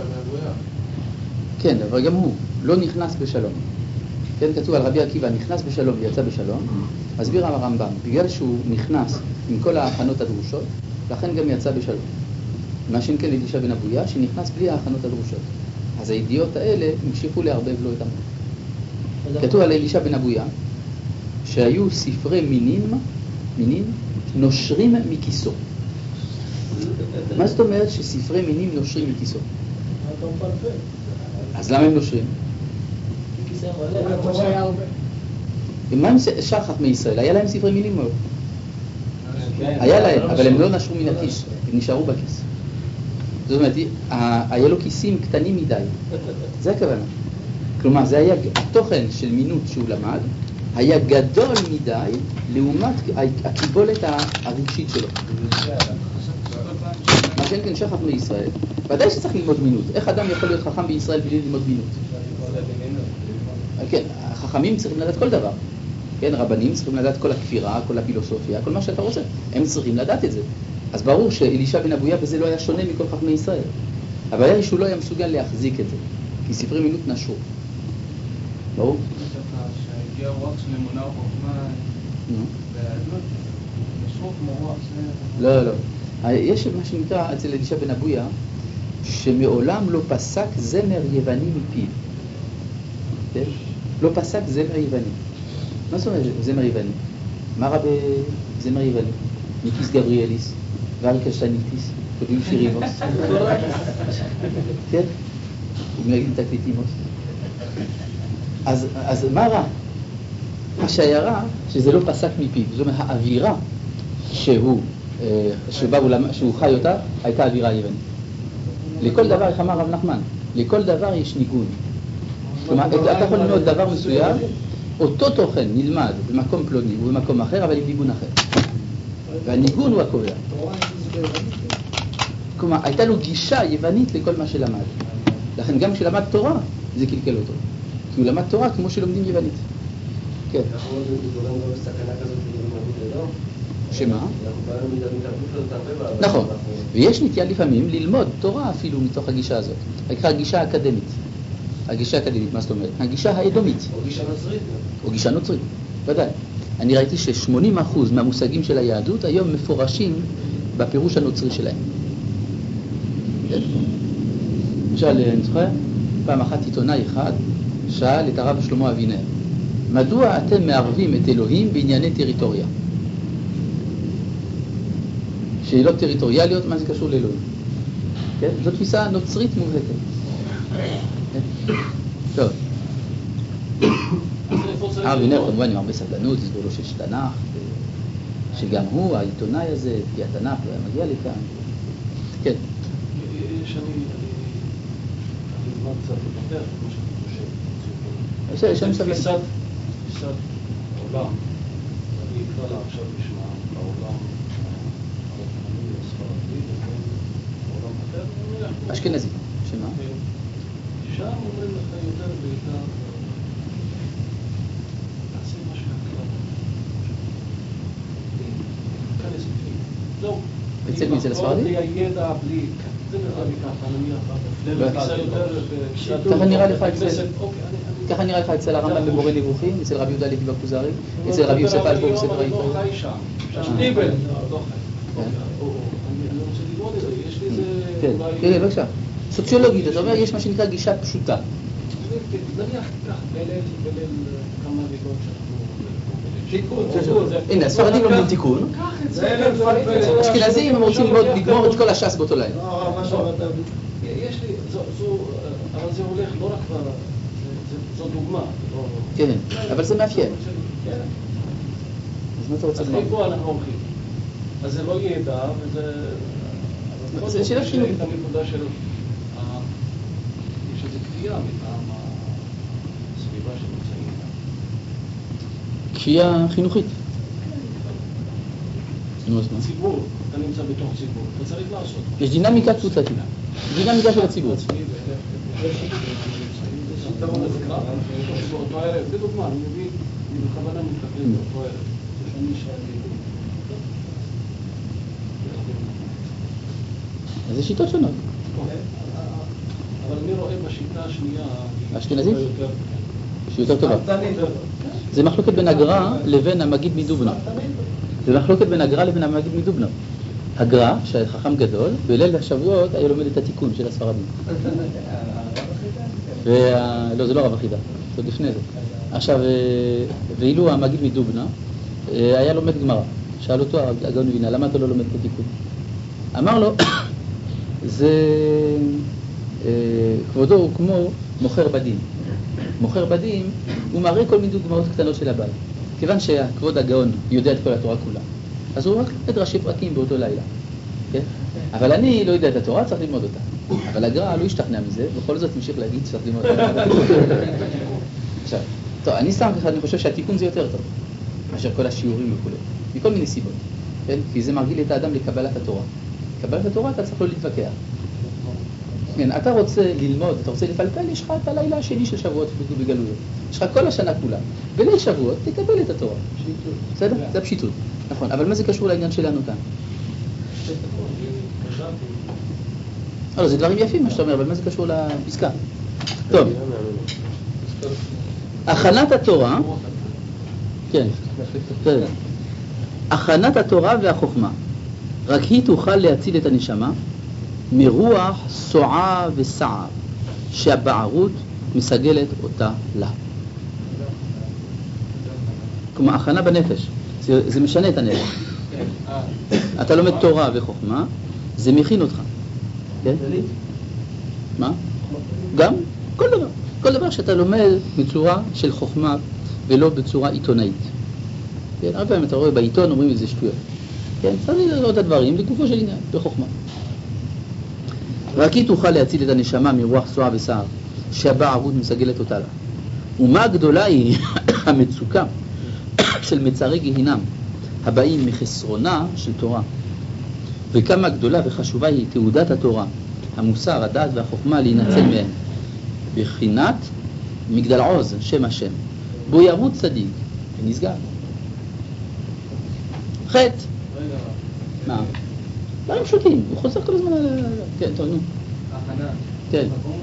Speaker 1: כן, אבל גם הוא לא נכנס בשלום. כן, כתוב על רבי עקיבא, נכנס בשלום ויצא בשלום. מסביר הרמב"ם, בגלל שהוא נכנס עם כל ההכנות הדרושות, לכן גם יצא בשלום. מה שאין אלישע בן אבויה, שנכנס בלי ההכנות הדרושות. אז הידיעות האלה המשיכו לערבב לו את המוח. כתוב על אלישע בן אבויה, שהיו ספרי מינים, מינים נושרים מכיסו. מה זאת אומרת שספרי מינים נושרים מכיסו? אז למה הם נושרים? מה עם שאר חכמי ישראל? היה להם ספרי מילים מאוד? היה להם, אבל הם לא נשרו מן הכיס, הם נשארו בכיס. זאת אומרת, היה לו כיסים קטנים מדי. זה הכוונה. כלומר, זה היה, התוכן של מינות שהוא למד, היה גדול מדי לעומת הקיבולת הרגשית שלו. מה שאין כן שחף מישראל, ודאי שצריך ללמוד מינות. איך אדם יכול להיות חכם בישראל בלי ללמוד מינות? כן, החכמים צריכים לדעת כל דבר. כן, רבנים צריכים לדעת כל הכפירה, כל הפילוסופיה, כל מה שאתה רוצה. הם צריכים לדעת את זה. אז ברור שאלישע בן אבויה בזה לא היה שונה מכל חכמי ישראל. הבעיה היא שהוא לא היה מסוגל להחזיק את זה, כי ספרי מינות נשרו. ברור?
Speaker 8: שהגיע רוח של אמונה וחוכמה, נשרו כמו רוח של...
Speaker 1: לא, לא. יש מה שנקרא אצל אלישע בן אבויה, שמעולם לא פסק זמר יווני מפיו. לא פסק זמר יווני. מה זאת אומרת זמר יווני? מה רע בזמר יווני? ניקיס גבריאליס, ואריקה שטייניטיס, כותבים שירימוס. כן? ומנגדים תקליטימוס. אז, אז מה רע? מה שהיה רע, שזה לא פסק מפיו. זאת אומרת, האווירה שהוא, שבא שהוא חי אותה, הייתה אווירה יוונית. לכל דבר, איך אמר רב נחמן, לכל דבר יש ניגון. כלומר, אתה יכול ללמוד דבר מסוים, אותו תוכן נלמד במקום פלוני ובמקום אחר, אבל עם ניגון אחר. והניגון הוא הקובע. כלומר, הייתה לו גישה יוונית לכל מה שלמד. לכן גם כשלמד תורה, זה קלקל אותו. כי הוא למד תורה כמו שלומדים יוונית. כן.
Speaker 2: אנחנו לא גורם גם בסכנה כזאת בלימוד לידו?
Speaker 1: שמה?
Speaker 2: אנחנו באנו מתערבות כזאת הרבה בעבר.
Speaker 1: נכון. ויש נטייה לפעמים ללמוד תורה אפילו מתוך הגישה הזאת. נקרא הגישה האקדמית. הגישה האקדמית, מה זאת אומרת? הגישה האדומית.
Speaker 2: או גישה נוצרית.
Speaker 1: או גישה נוצרית, ודאי. אני ראיתי ש-שמונים אחוז מהמושגים של היהדות היום מפורשים בפירוש הנוצרי שלהם. למשל, אני זוכר, פעם אחת עיתונאי אחד שאל את הרב שלמה אבינר, מדוע אתם מערבים את אלוהים בענייני טריטוריה? שאלות טריטוריאליות, מה זה קשור לאלוהים? כן? זו תפיסה נוצרית מובהקת. טוב. אבינר כמובן עם הרבה סבלנות, הסבור לו שיש תנ"ך, שגם הוא, העיתונאי הזה, פי התנ"ך, הוא היה מגיע לכאן. כן.
Speaker 3: יש אני, אני אלמד קצת לפתח, כמו שאני חושב.
Speaker 1: יש אני סבלנות.
Speaker 3: תפיסת העולם, אני אקרא לה עכשיו בשמה, העולם הרוחני הספרדי, העולם אחר,
Speaker 1: אשכנזי, שמה?
Speaker 3: שם אומרים לך יותר בעיקר, תעשה מה שהכלל. כנס בפנים. זהו.
Speaker 1: אצל מי? אצל הספרדי?
Speaker 3: בלי הידע, בלי... זה נראה לי ככה, נניח, תפיסה יותר...
Speaker 1: ככה נראה לך אצל... ככה נראה לך אצל הרמב"ם במורה נבוכים, אצל רבי יהודה הלוי בכוזרי, אצל רבי יוסף אלפור בספר היפה.
Speaker 3: לא חי שם. שטיבל. לא חי. אני רוצה ללמוד את זה, יש לי איזה...
Speaker 1: כן, כן, בבקשה. סוציולוגית, אתה אומר, יש מה שנקרא גישה פשוטה.
Speaker 3: נניח כך, בליל כמה לילות שאנחנו...
Speaker 1: הנה, הספרדים לומדים תיקון. אשכנזים הם רוצים לגמור את כל הש"ס באותו לילה.
Speaker 3: יש לי, אבל זה הולך לא רק, זו דוגמה.
Speaker 1: כן, אבל זה מאפיין. אז מה אתה רוצה לומר?
Speaker 3: אז איפה אנחנו הולכים? אז זה לא ידע, וזה...
Speaker 1: זה שאלה חינוכית.
Speaker 3: את הנקודה של... יש איזו כפייה מטעם הסביבה שנמצאים.
Speaker 1: כפייה חינוכית.
Speaker 3: ציבור, אתה נמצא בתוך ציבור, אתה צריך לעשות.
Speaker 1: יש דינמיקה קבוצתית. דינמיקה של הציבור.
Speaker 3: באותו ערב, בדוגמה, אני מבין, אני בכוונה מתכוון באותו ערב.
Speaker 1: אז זה שיטות שונות.
Speaker 3: אבל אני רואה בשיטה השנייה...
Speaker 1: האשכנזית? שהיא יותר טובה. זה מחלוקת בין הגר"א לבין המגיד מדובנא. זה מחלוקת בין הגר"א לבין המגיד מדובנא. הגר"א, שהיה חכם גדול, בליל השבועות היה לומד את התיקון של הספרדים. לא, זה לא רב אחידה, זה עוד לפני זה. עכשיו, ואילו המגיד מדובנא היה לומד גמרא. שאל אותו הגאון מווילנה, למה אתה לא לומד את התיקון? אמר לו, זה כבודו הוא כמו מוכר בדים. מוכר בדים, הוא מראה כל מיני דוגמאות קטנות של הבית. כיוון שכבוד הגאון יודע את כל התורה כולה, אז הוא רק את ראשי פרקים באותו לילה, כן? אבל אני לא יודע את התורה, צריך ללמוד אותה. אבל הגר"א לא השתכנע מזה, בכל זאת המשיך להגיד שצריך ללמוד אותה. עכשיו, טוב, אני סתם ככה, אני חושב שהתיקון זה יותר טוב, מאשר כל השיעורים וכו'. מכל מיני סיבות, כן? כי זה מרגיל את האדם לקבלת התורה. קבלת התורה אתה צריך לא להתווכח. כן, אתה רוצה ללמוד, אתה רוצה לפלפל, יש לך את הלילה השני של שבועות בגלויות. יש לך כל השנה כולה. בליל שבועות תקבל את התורה. בסדר? זה הפשיטות. נכון, אבל מה זה קשור לעניין שלנו כאן? לא, זה דברים יפים מה שאתה אומר, אבל מה זה קשור לפסקה? טוב. הכנת התורה, כן, בסדר. הכנת התורה והחוכמה, רק היא תוכל להציל את הנשמה מרוח סועה וסער שהבערות מסגלת אותה לה. כלומר, הכנה בנפש, זה, זה משנה את הנפש. אתה לומד תורה וחוכמה, זה מכין אותך. כן? מה? גם? כל דבר. כל דבר שאתה לומד בצורה של חוכמה ולא בצורה עיתונאית. כן? הרבה פעמים אתה רואה בעיתון אומרים איזה שטויות. כן? צריך לראות את הדברים לגופו של עניין, בחוכמה. רק היא תוכל להציל את הנשמה מרוח סועה וסער שהבערות מסגלת אותה לה. ומה הגדולה היא המצוקה של מצרי גיהינם הבאים מחסרונה של תורה, וכמה גדולה וחשובה היא תעודת התורה, המוסר, הדעת והחוכמה להינצל מהם. בחינת מגדל עוז, שם השם, בו ירוץ צדיק ונסגר. חטא. מה? דברים פשוטים, הוא חוזר כל הזמן על... כן, טוב, נו.
Speaker 8: הכנה.
Speaker 1: כן.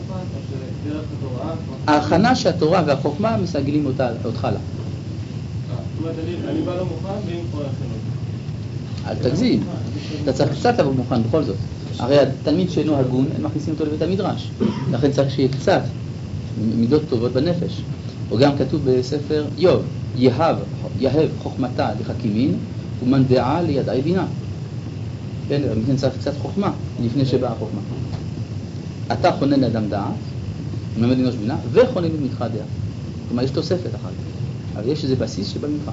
Speaker 1: ההכנה שהתורה והחוכמה מסגלים אותך לה.
Speaker 8: זאת אומרת, אני בא לא מוכן ואם כבר הכנות.
Speaker 1: אל תגזים. אתה צריך קצת לבוא מוכן בכל זאת. הרי התלמיד שאינו הגון, הם מכניסים אותו לבית המדרש. לכן צריך שיהיה קצת מידות טובות בנפש. או גם כתוב בספר איוב, יהב, יהב חוכמתה לחכימין ומנדעה לידעי בינה. כן, לכן צריך קצת חוכמה לפני שבאה החוכמה. אתה חונן לאדם דעת, מלמד אנוש בינה, וחונן ממך דעה. כלומר, יש תוספת אחת. אבל יש איזה בסיס שבא ממך.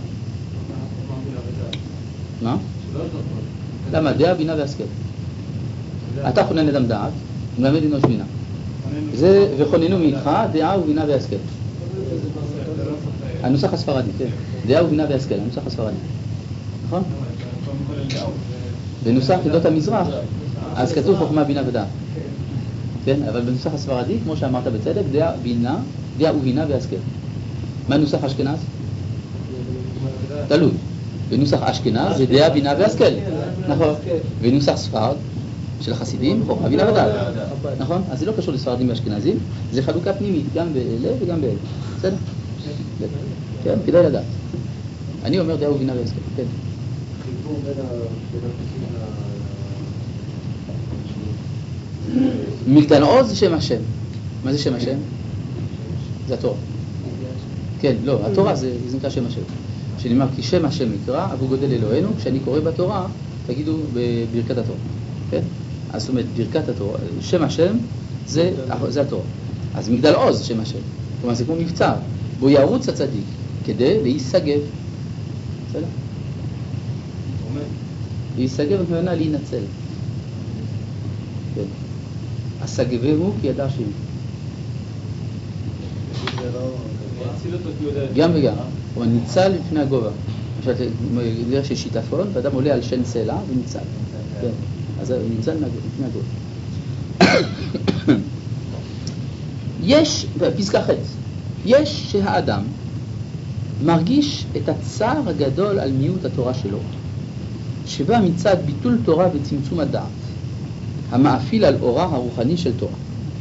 Speaker 1: מה? למה? דעה, בינה והשכל. אתה חונן לאדם דעת, מלמד אנוש בינה. זה וחוננו ממך דעה ובינה והשכל. הנוסח הספרדי, כן. דעה ובינה והשכל, הנוסח הספרדי. נכון? בנוסח עדות המזרח, אז כתוב חוכמה, בינה ודעת. כן, אבל בנוסח הספרדי, כמו שאמרת בצדק, דעה, בינה, דעה ובינה והשכל. מה נוסח אשכנז? תלוי. בנוסח אשכנז זה דעה, בינה והשכל. נכון. בנוסח ספרד של החסידים, חוכמה, בינה ודעת. נכון? אז זה לא קשור לספרדים ואשכנזים, זה חלוקה פנימית, גם באלה וגם באלה. בסדר? כן, כדאי לדעת. אני אומר דעה ובינה והשכל. כן.
Speaker 2: חיבור בין הפסוקים
Speaker 1: מגדל עוז זה שם השם. מה זה שם השם? זה התורה. כן, לא, התורה זה, זה נקרא שם השם. שנאמר כי שם השם נקרא, אבו גודל אלוהינו, כשאני קורא בתורה, תגידו בברכת התורה. כן? אז זאת אומרת, ברכת התורה, שם השם זה, זה התורה. אז מגדל עוז זה שם השם. כלומר, זה כמו מבצר, בו ירוץ הצדיק כדי להיסגב. בסדר? להיסגב הכוונה להינצל. כן. הסגבהו כי ידע שלי. גם וגם. הוא ניצל לפני הגובה. עכשיו, דרך של שיטפון, ואדם עולה על שן סלע וניצל. כן. אז הוא ניצל לפני הגובה. יש, בפסקה ח', יש שהאדם מרגיש את הצער הגדול על מיעוט התורה שלו, שבא מצד ביטול תורה וצמצום הדעת, המאפיל על אורה הרוחני של תורה.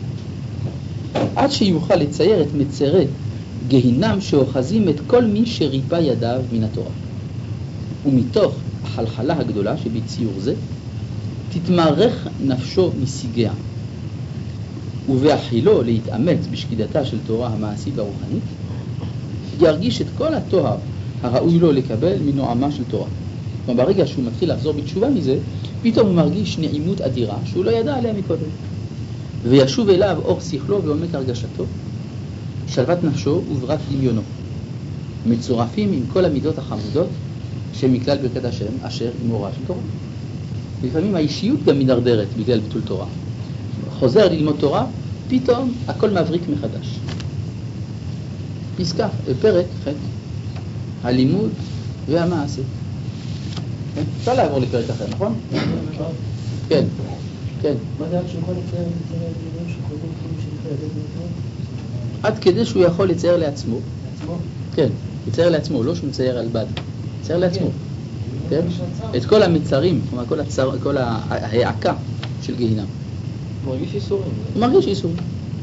Speaker 1: עד שיוכל לצייר את מצרי גיהינם שאוחזים את כל מי שריפה ידיו מן התורה. ומתוך החלחלה הגדולה שבציור זה, תתמרך נפשו משיגיה. ובהחילו להתאמץ בשקידתה של תורה המעשית והרוחנית, ירגיש את כל התואר הראוי לו לקבל מנועמה של תורה. כלומר, ברגע שהוא מתחיל לחזור בתשובה מזה, פתאום הוא מרגיש נעימות אדירה שהוא לא ידע עליה מקודם. וישוב אליו אור שכלו ועומק הרגשתו, שלוות נפשו וברת דמיונו. מצורפים עם כל המידות החמודות שמכלל ברכת השם, אשר היא מאורה של תורה. לפעמים האישיות גם מדרדרת בגלל ביטול תורה. חוזר ללמוד תורה, פתאום הכל מבריק מחדש. פסקה, פרק, ח' הלימוד והמעשה. אפשר לעבור לפרק אחר, נכון? כן, כן.
Speaker 2: מה דעת שיכול לצייר דברים שקוראים כאילו שנקרא
Speaker 1: עד כדי שהוא יכול לצייר לעצמו.
Speaker 2: לעצמו?
Speaker 1: כן, לצייר לעצמו, לא שהוא מצייר על בד. לצייר לעצמו. כן? את כל המצרים, כלומר כל, הצר, כל ההעקה של גיהינם.
Speaker 6: הוא מרגיש איסורים.
Speaker 1: הוא מרגיש איסורים.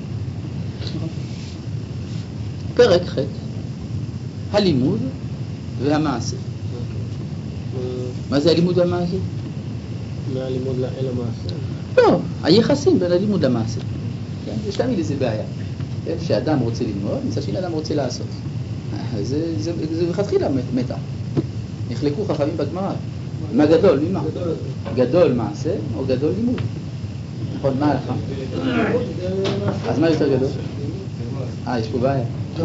Speaker 1: פרק ח' הלימוד והמעשה. מה זה הלימוד והמעשה?
Speaker 6: מהלימוד אל המעשה. לא,
Speaker 1: היחסים בין הלימוד למעשה. כן, יש תמיד איזה בעיה. שאדם רוצה ללמוד, מצד שני אדם רוצה לעשות. זה, זה, זה בכתחילה מתח. נחלקו חכמים בגמרא. מה גדול? ממה? גדול מעשה או גדול לימוד? נכון, מה הלכה? אז מה יותר גדול? אה, יש פה בעיה.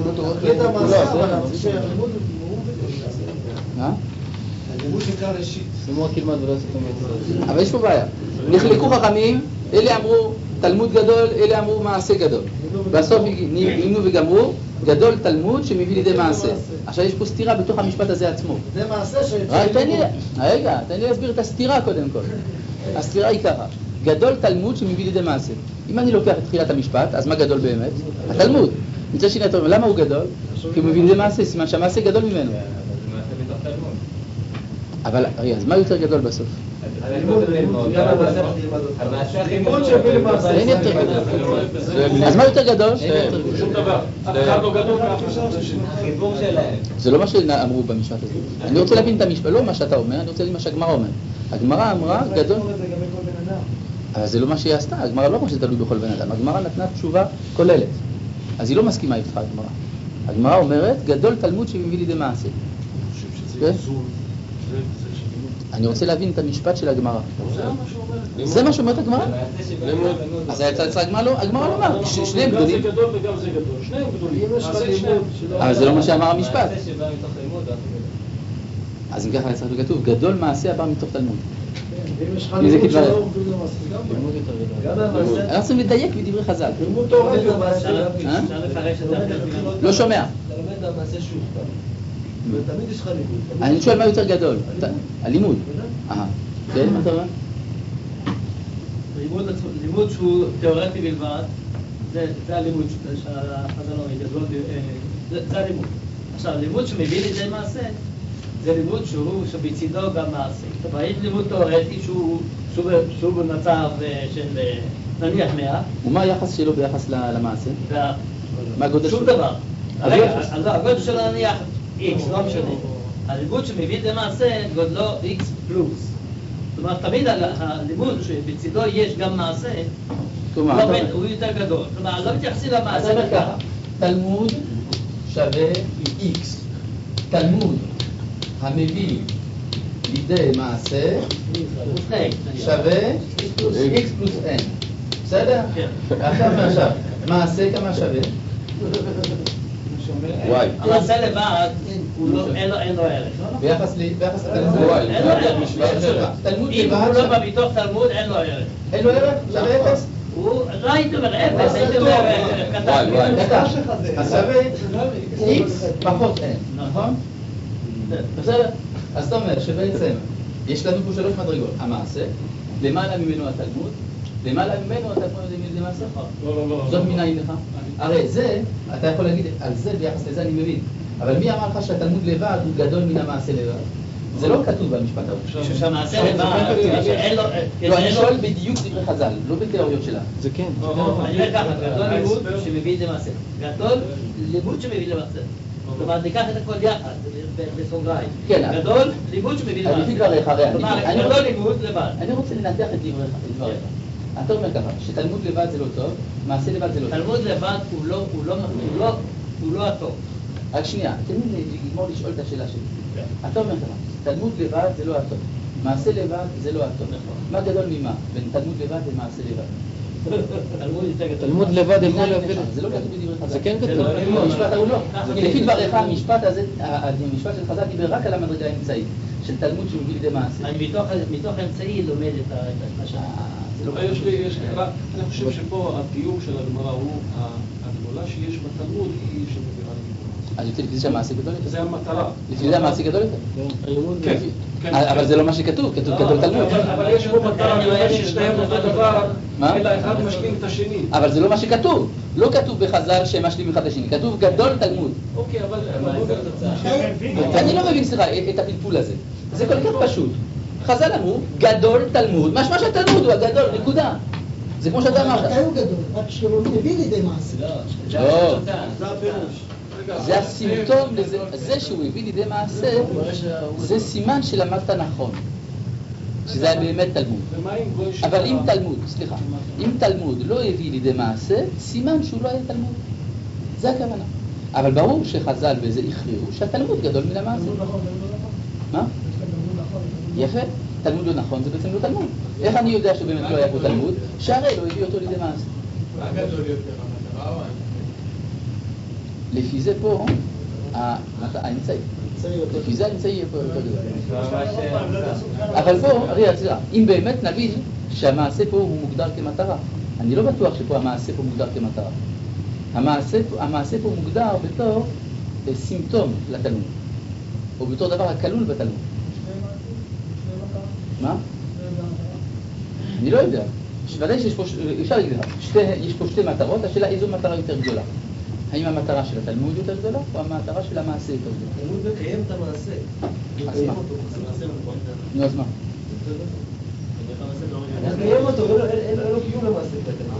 Speaker 2: הלימוד נקרא ראשית.
Speaker 6: שימו רק ילמד ולא עושה את
Speaker 1: אבל יש פה בעיה. נחלקו חכמים, אלה אמרו תלמוד גדול, אלה אמרו מעשה גדול. בסוף נמנו וגמרו, גדול תלמוד שמביא לידי מעשה. עכשיו יש פה סתירה בתוך המשפט הזה עצמו.
Speaker 2: זה מעשה ש...
Speaker 1: תן לי, רגע, תן לי להסביר את הסתירה קודם כל. הסתירה היא ככה, גדול תלמוד שמביא לידי מעשה. אם אני לוקח את תחילת המשפט, אז מה גדול באמת? התלמוד. מצד שני, אתה אומר, למה הוא גדול? כי הוא מביא לידי מעשה, סימן שהמעשה גדול ממנו. אבל, רגע, אז מה יותר גדול בסוף?
Speaker 2: הלימוד, הלימוד שהביא למעשה.
Speaker 1: אין יותר גדול. אז מה יותר גדול?
Speaker 3: שום דבר. אף אחד לא גדול
Speaker 5: החיבור שלהם.
Speaker 1: זה לא מה שאמרו במשפט הזה. אני רוצה להבין את המשפט, לא מה שאתה אומר, אני רוצה להבין מה שהגמרא אומר. הגמרא אמרה גדול... אבל זה לא מה שהיא עשתה, הגמרא לא אמרה שזה תלוי בכל בן אדם. הגמרא נתנה תשובה כוללת. אז היא לא מסכימה איתך, הגמרא. הגמרא אומרת, גדול תלמוד שמביא לידי מעשה. אני רוצה להבין את המשפט של הגמרא. זה מה שאומרת הגמרא? אז הגמרא לא אמר, שניהם גדולים.
Speaker 3: גם זה גדול וגם זה גדול, שניהם גדולים.
Speaker 1: אבל זה לא מה שאמר המשפט. אז אם ככה צריך להיות כתוב, גדול מעשה הבא מתוך תלמוד.
Speaker 2: אם זה כתבה.
Speaker 1: אנחנו צריכים לדייק בדברי חז"ל.
Speaker 2: לימוד תורה זה מעשה.
Speaker 1: לא שומע.
Speaker 2: אתה לומד את המעשה שוב פעם. ותמיד יש לך לימוד.
Speaker 1: אני שואל מה יותר גדול? הלימוד. אה, כן, מה אתה אומר?
Speaker 4: לימוד שהוא תיאורטי בלבד, זה הלימוד שהחז"ל אומר, זה הלימוד. עכשיו, לימוד שמביא לידי מעשה, זה לימוד שהוא שבצידו גם מעשה. טוב, האם לימוד תיאורטי שהוא במצב של נניח מאה.
Speaker 1: ומה היחס שלו ביחס למעשה? מה הגודל שלו?
Speaker 4: שום דבר. רגע, אז הגודל שלו נניח X, לא משנה. הלימוד שמביא למעשה גודלו X פלוס. זאת אומרת, תמיד הלימוד שבצידו יש גם מעשה, הוא יותר גדול. כלומר, לא מתייחסים למעשה בככה.
Speaker 1: תלמוד שווה X. תלמוד המביא לידי מעשה שווה X פלוס N. בסדר?
Speaker 4: כן.
Speaker 1: עכשיו מעכשיו, מעשה כמה שווה? וואי.
Speaker 4: המעשה לבד, אין לו ערך.
Speaker 1: ביחס לתלמוד וואי.
Speaker 4: אין לו ערך. אם הוא לא בא מתוך תלמוד, אין לו ערך.
Speaker 1: אין לו ערך? שווה אפס?
Speaker 4: הוא לא הייתי אומר אפס, הייתי אומר קטן.
Speaker 1: וואי, וואי, קטן. אז שווה X פחות N, נכון? בסדר? אז זאת אומרת שבעצם יש לנו פה שלוש מדרגות. המעשה, למעלה ממנו התלמוד, למעלה ממנו התלמוד זה מידי מעשה.
Speaker 3: לא, לא, לא.
Speaker 1: זאת מנין לך? הרי זה, אתה יכול להגיד, על זה ביחס לזה אני מבין. אבל מי אמר לך שהתלמוד לבד הוא גדול מן המעשה לבד? זה לא כתוב במשפט הזה.
Speaker 4: שהמעשה לבד, אין לו...
Speaker 1: לא, אני שואל בדיוק דברי חז"ל, לא בתיאוריות שלה.
Speaker 6: זה כן.
Speaker 4: אני אומר ככה, גדול לימוד שמביא למעשה. גדול לימוד שמביא למעשה. זאת אומרת, ניקח את הכל יחד, בסוגריים. גדול לימוד שמביא למעשה.
Speaker 1: לפי דבריך, הרי.
Speaker 4: כלומר, גדול לימוד לבד.
Speaker 1: אני רוצה לנתח את דבריך. אתה אומר ככה, שתלמוד לבד זה לא טוב, מעשה לבד זה לא טוב.
Speaker 4: תלמוד לבד הוא לא הטוב.
Speaker 1: רק שנייה, תן לי לגמור לשאול את השאלה שלי. אתה אומר ככה, תלמוד לבד זה לא הטוב, מעשה לבד זה לא הטוב. מה גדול ממה בין תלמוד לבד למעשה לבד?
Speaker 6: תלמוד לבד יכול להביא...
Speaker 1: זה לא כתוב בדברי חז"ל.
Speaker 6: זה כן כתוב.
Speaker 1: המשפט ההוא לא. לפי דבריך, המשפט הזה, המשפט של חז"ל דיבר רק על המדרגה האמצעית, של תלמוד שמביא לידי מעשה.
Speaker 4: מתוך האמצעי לומד את מה שה...
Speaker 3: יש לי, יש לי, אני חושב שפה הקיום של הגמרא הוא, הגדולה שיש בתלמוד היא שמביאה לגיבורה.
Speaker 1: אז יוצא לפי זה שהמעשה גדול יותר?
Speaker 3: זה המטרה.
Speaker 1: לפי זה המעשה גדול יותר?
Speaker 3: כן.
Speaker 1: אבל זה לא מה שכתוב, כתוב גדול תלמוד.
Speaker 3: אבל יש פה מטרה, אני אומר ששתיהם אותו דבר, אלא אחד משלים את השני.
Speaker 1: אבל זה לא מה שכתוב. לא כתוב בחז"ל שהם משלימים אחד לשני, כתוב גדול תלמוד.
Speaker 3: אוקיי, אבל...
Speaker 1: אני לא מבין, סליחה, את הפלפול הזה. זה כל כך פשוט. חז"ל אמרו, גדול תלמוד, משמע שהתלמוד הוא הגדול, נקודה. זה כמו שאתה אמרת.
Speaker 9: מתי הוא גדול? רק שהוא מביא לידי מעשה.
Speaker 1: לא.
Speaker 3: זה הפירוש.
Speaker 1: זה הסימפטום לזה, זה שהוא הביא לידי מעשה, זה סימן שלמדת נכון. שזה היה באמת תלמוד. אבל אם תלמוד, סליחה, אם תלמוד לא הביא לידי מעשה, סימן שהוא לא היה תלמוד. זה הכוונה. אבל ברור שחז"ל וזה הכריעו שהתלמוד גדול מן המעשה. מה? יפה. תלמוד לא נכון, זה בעצם לא תלמוד. איך אני יודע שבאמת לא היה פה תלמוד? שהרי לא הביא אותו לידי מעשה.
Speaker 8: מה גדול יותר, המטרה או האמצעי?
Speaker 1: לפי זה פה, האמצעי. לפי זה האמצעי יהיה פה יותר גדול. אבל פה, הרי הצליחה, אם באמת נבין שהמעשה פה הוא מוגדר כמטרה, אני לא בטוח שפה המעשה פה מוגדר כמטרה. המעשה, המעשה פה מוגדר בתור סימפטום לתלמוד, או בתור דבר הכלול בתלמוד. מה? אני לא יודע. ודאי שיש פה, אפשר להגיד לך, יש פה שתי מטרות, השאלה איזו מטרה יותר גדולה. האם המטרה של התלמוד יותר גדולה, או המטרה של המעשה יותר גדולה?
Speaker 2: התלמוד מקיים את המעשה.
Speaker 1: אז מה? נו, אז מה?
Speaker 2: מקיים אותו, אין לו קיום למעשה.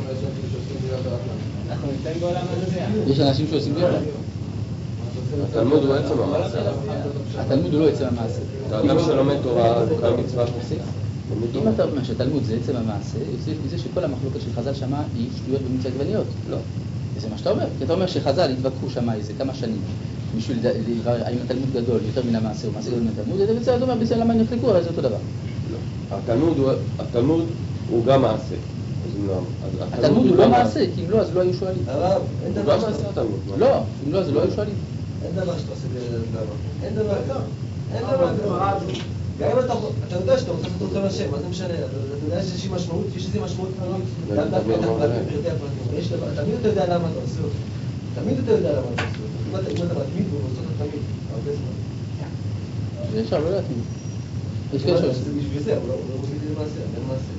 Speaker 1: יש אנשים שעושים ביחד.
Speaker 7: התלמוד הוא עצם המעשה.
Speaker 1: התלמוד הוא לא עצם המעשה.
Speaker 7: האדם שלומד תורה, כל מצווה שעושה.
Speaker 1: אם אתה אומר שהתלמוד זה עצם המעשה, יוצא מזה שכל המחלוקת של חז"ל שמה היא שטויות במיץ העגבניות. לא. זה מה שאתה אומר. כי אתה אומר שחז"ל התווכחו שמה איזה כמה שנים בשביל לברר האם התלמוד גדול יותר מן המעשה או מעשה גדול מן התלמוד, זה בעצם אתה אומר בסדר למה נחלקו, הרי זה אותו דבר.
Speaker 7: לא. התלמוד הוא גם מעשה.
Speaker 1: התלמוד הוא לא מעשה, כי אם לא אז לא היו שואלים.
Speaker 2: הרב, אין דבר שאתה עושה.
Speaker 1: לא, אם לא אז לא היו שואלים.
Speaker 2: אין דבר שאתה עושה בגלל. אין דבר כזה. אין דבר כזה. גם אם אתה יודע שאתה רוצה לעשות אותו לשם, מה זה משנה? אתה יודע שיש איזושהי משמעות, יש איזושהי משמעות פנימית. אתה דווקא את הפרטים, פרטי הפרטים. תמיד אתה יודע למה אתה עושה אותו. תמיד אתה יודע למה אתה עושה אותו. אם אתה מתמיד והוא עושה אותו תמיד, הרבה זמן.
Speaker 1: זה אפשר לא להתמיד. יש כאלה שעושים.
Speaker 2: זה בשביל זה, הוא לא מביא לי למעשה, אין מעשה.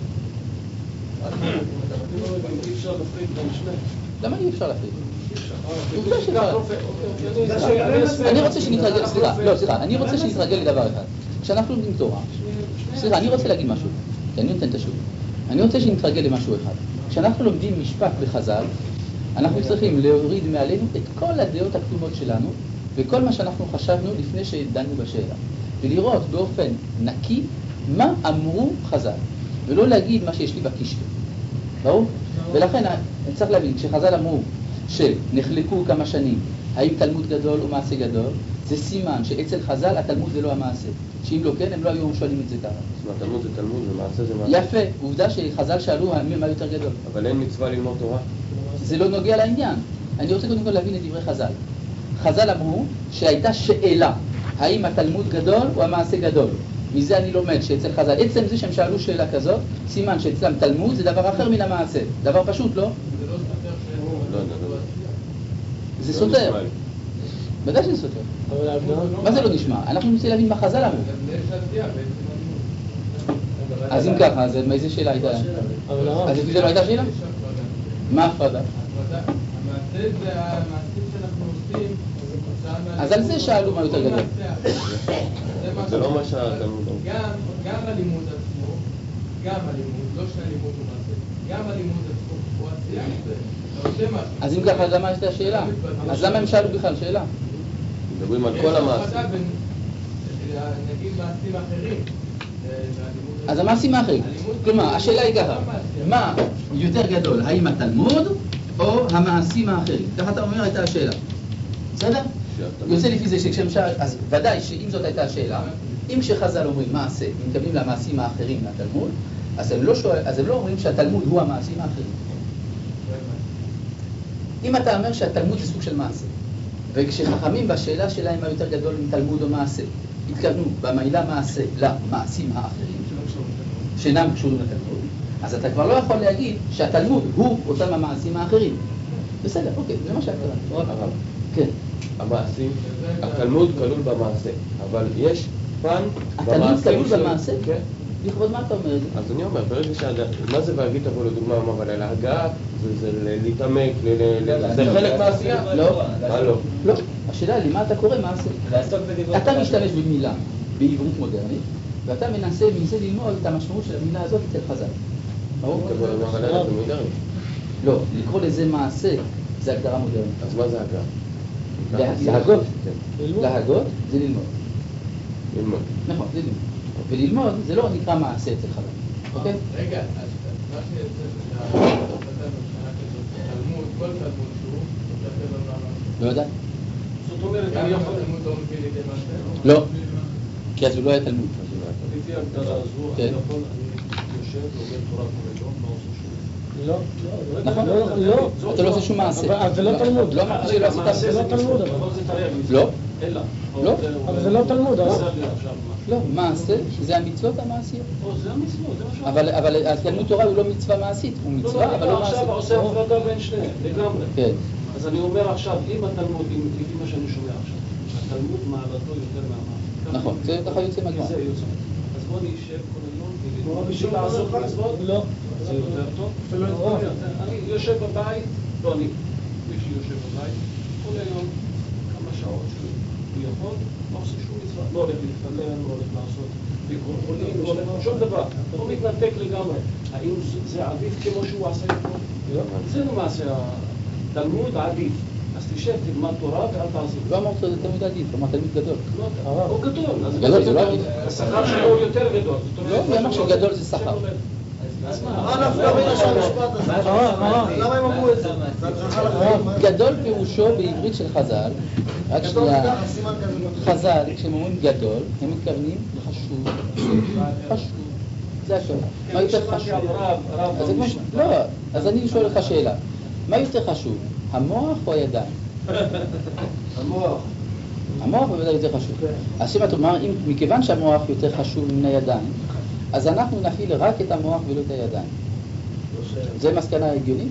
Speaker 3: אי אפשר להפריד בין שני.
Speaker 1: למה אי אפשר להפריד? אני רוצה שנתרגל, סליחה, לא, סליחה, אני רוצה שנתרגל לדבר אחד. כשאנחנו לומדים תורה, סליחה, אני רוצה להגיד משהו, כי אני נותן את השיעור. אני רוצה שנתרגל למשהו אחד. כשאנחנו לומדים משפט בחז"ל, אנחנו צריכים להוריד מעלינו את כל הדעות הקדומות שלנו, וכל מה שאנחנו חשבנו לפני שדנו בשאלה. ולראות באופן נקי מה אמרו חז"ל, ולא להגיד מה שיש לי בקישקע. ברור? ולכן אני צריך להבין, כשחז"ל אמרו שנחלקו כמה שנים, האם תלמוד גדול או מעשה גדול, זה סימן שאצל חז"ל התלמוד זה לא המעשה. שאם לא כן, הם לא היו שואלים את זה ככה.
Speaker 7: זאת אומרת, תלמוד זה תלמוד ומעשה זה מעשה.
Speaker 1: יפה, עובדה שחז"ל שאלו מה יותר גדול.
Speaker 7: אבל אין מצווה ללמוד תורה.
Speaker 1: זה לא נוגע לעניין. אני רוצה קודם כל להבין את דברי חז"ל. חז"ל אמרו שהייתה שאלה, האם התלמוד גדול או המעשה גדול. מזה אני לומד שאצל חז"ל, עצם זה שהם שאלו שאלה כזאת, סימן שאצלם תלמוד זה דבר אחר מן המעשה. דבר פשוט, לא? זה סותר. בוודאי שזה סותר. מה זה לא נשמע? אנחנו רוצים להבין מה חז"ל אמרו. אז אם ככה, אז מאיזה שאלה הייתה? אז לפי זה לא הייתה שאלה? מה ההפרדה?
Speaker 8: המעשה זה המעשים שאנחנו עושים,
Speaker 1: אז על זה שאלו מה יותר גדול.
Speaker 7: זה לא מה שהתלמוד אמר.
Speaker 8: גם הלימוד עצמו, גם הלימוד, לא שהלימוד הוא מעשה, גם הלימוד עצמו הוא עשייה, זה עושה משהו.
Speaker 1: אז אם ככה, למה הייתה שאלה? אז למה הם שאלו בכלל שאלה?
Speaker 7: מדברים על כל המעשים.
Speaker 8: נגיד מעשים אחרים.
Speaker 1: אז המעשים האחרים. כלומר, השאלה היא ככה, מה יותר גדול, האם התלמוד או המעשים האחרים? ככה אתה אומר, הייתה השאלה. בסדר? יוצא לפי זה שכשהם שאל, אז ודאי שאם זאת הייתה השאלה, אם כשחז"ל אומרים מעשה, אם מתכוונים למעשים האחרים מהתלמוד, אז הם לא, שואל, אז הם לא אומרים שהתלמוד הוא המעשים האחרים. אם אתה אומר שהתלמוד זה סוג של מעשה, וכשחכמים בשאלה שלהם מה יותר גדול מתלמוד או מעשה, התכוונו במילה מעשה למעשים האחרים, שאינם קשורים לתלמוד, אז אתה כבר לא יכול להגיד שהתלמוד הוא אותם המעשים האחרים. בסדר, אוקיי, זה מה שהקראת.
Speaker 7: אבל,
Speaker 1: כן.
Speaker 7: המעשים, התלמוד כלול במעשה, אבל יש פן במעשים...
Speaker 1: התלמוד כלול במעשה?
Speaker 7: כן.
Speaker 1: לכבוד מה אתה אומר?
Speaker 7: אז אני אומר, ברגע שהגעה, מה זה והגית תבוא לדוגמה, אבל על ההגעה, זה להתעמק, זה חלק מעשייה?
Speaker 1: לא.
Speaker 7: מה לא?
Speaker 1: לא. השאלה היא, מה אתה קורא מעשה? אתה משתמש במילה בעברית מודרנית, ואתה מנסה מזה ללמוד את המשמעות של המילה הזאת אצל חז"ל.
Speaker 7: ברור? אבל אני אומר, זה מודרני.
Speaker 1: לא, לקרוא לזה מעשה, זה הגדרה מודרנית.
Speaker 7: אז מה זה הגעה?
Speaker 1: להגות. להגות זה ללמוד.
Speaker 7: ללמוד.
Speaker 1: נכון, זה ללמוד. וללמוד זה לא נקרא מעשה אצל חז"ל. אוקיי?
Speaker 8: רגע, אז מה שיוצא תלמוד, כל תלמוד שהוא,
Speaker 1: לא יודע.
Speaker 3: זאת אומרת,
Speaker 8: גם
Speaker 3: אני
Speaker 8: אם
Speaker 3: יכול...
Speaker 8: התלמוד לא מביא לידי מעשה?
Speaker 1: לא. כי אז הוא לא היה תלמוד.
Speaker 3: לפי ההגדרה הזו, אני יכול, אני יושב, לומד תורה כל היום, לא עושה שום
Speaker 6: לא,
Speaker 1: נכון?
Speaker 6: לא.
Speaker 1: אתה לא עושה שום מעשה.
Speaker 6: אבל זה לא תלמוד.
Speaker 1: לא אמרתי שלא עשית
Speaker 6: זה לא תלמוד.
Speaker 3: אבל זה תרי"ג מצוות.
Speaker 1: לא.
Speaker 3: אלא.
Speaker 1: לא.
Speaker 6: אבל זה לא תלמוד, הרב.
Speaker 3: זה עכשיו מה?
Speaker 1: לא, מעשה זה המצוות המעשיות.
Speaker 3: או, זה המצוות, זה מה שאתה...
Speaker 1: אבל אבל התלמוד תורה הוא לא מצווה מעשית, הוא מצווה אבל לא מעשית.
Speaker 3: עכשיו עושה הפרדה בין שניהם, לגמרי.
Speaker 1: כן.
Speaker 3: אז אני אומר עכשיו, אם התלמוד, אם לפי מה שאני שומע עכשיו, התלמוד מעלתו יותר מהמעלה.
Speaker 1: נכון, זה ככה יוצא מהגמרא.
Speaker 3: זה יוצא. אז בוא נשב כל היום וללמוד בשביל לעשות מצוות.
Speaker 6: לא.
Speaker 3: זה יותר טוב. אני יושב בבית, לא אני, מי שיושב בבית, כל היום כמה שעות שהוא יכול, לא עושה שום מצווה, לא הולך להתפלל, לא הולך לעשות ביקור חולים, לא הולך שום דבר, הוא מתנתק לגמרי. האם זה עדיף כמו שהוא עשה איתו? זה למעשה התלמוד עדיף. אז תשב, תלמד תורה ואל תעזור.
Speaker 1: לא אמרת שזה תלמוד עדיף, אמרת תלמוד גדול.
Speaker 3: הוא גדול.
Speaker 1: גדול זה לא עדיף.
Speaker 3: השכר שלו הוא יותר גדול.
Speaker 1: לא, הוא אמר שגדול זה שכר.
Speaker 9: מה נפלא בין המשפט הזה? למה הם אמרו את זה?
Speaker 1: גדול פירושו בעברית של חז"ל, רק שנייה, חז"ל, כשהם אומרים גדול, הם מתכוונים חשוב, חשוב, זה הכל. מה יותר חשוב? לא, אז אני שואל לך שאלה, מה יותר חשוב, המוח או הידיים?
Speaker 2: המוח.
Speaker 1: המוח בוודאי יותר חשוב. אז שאם אתה אומר, מכיוון שהמוח יותר חשוב מן הידיים, אז אנחנו נפעיל רק את המוח ולא את הידיים. זה מסקנה הגיונית?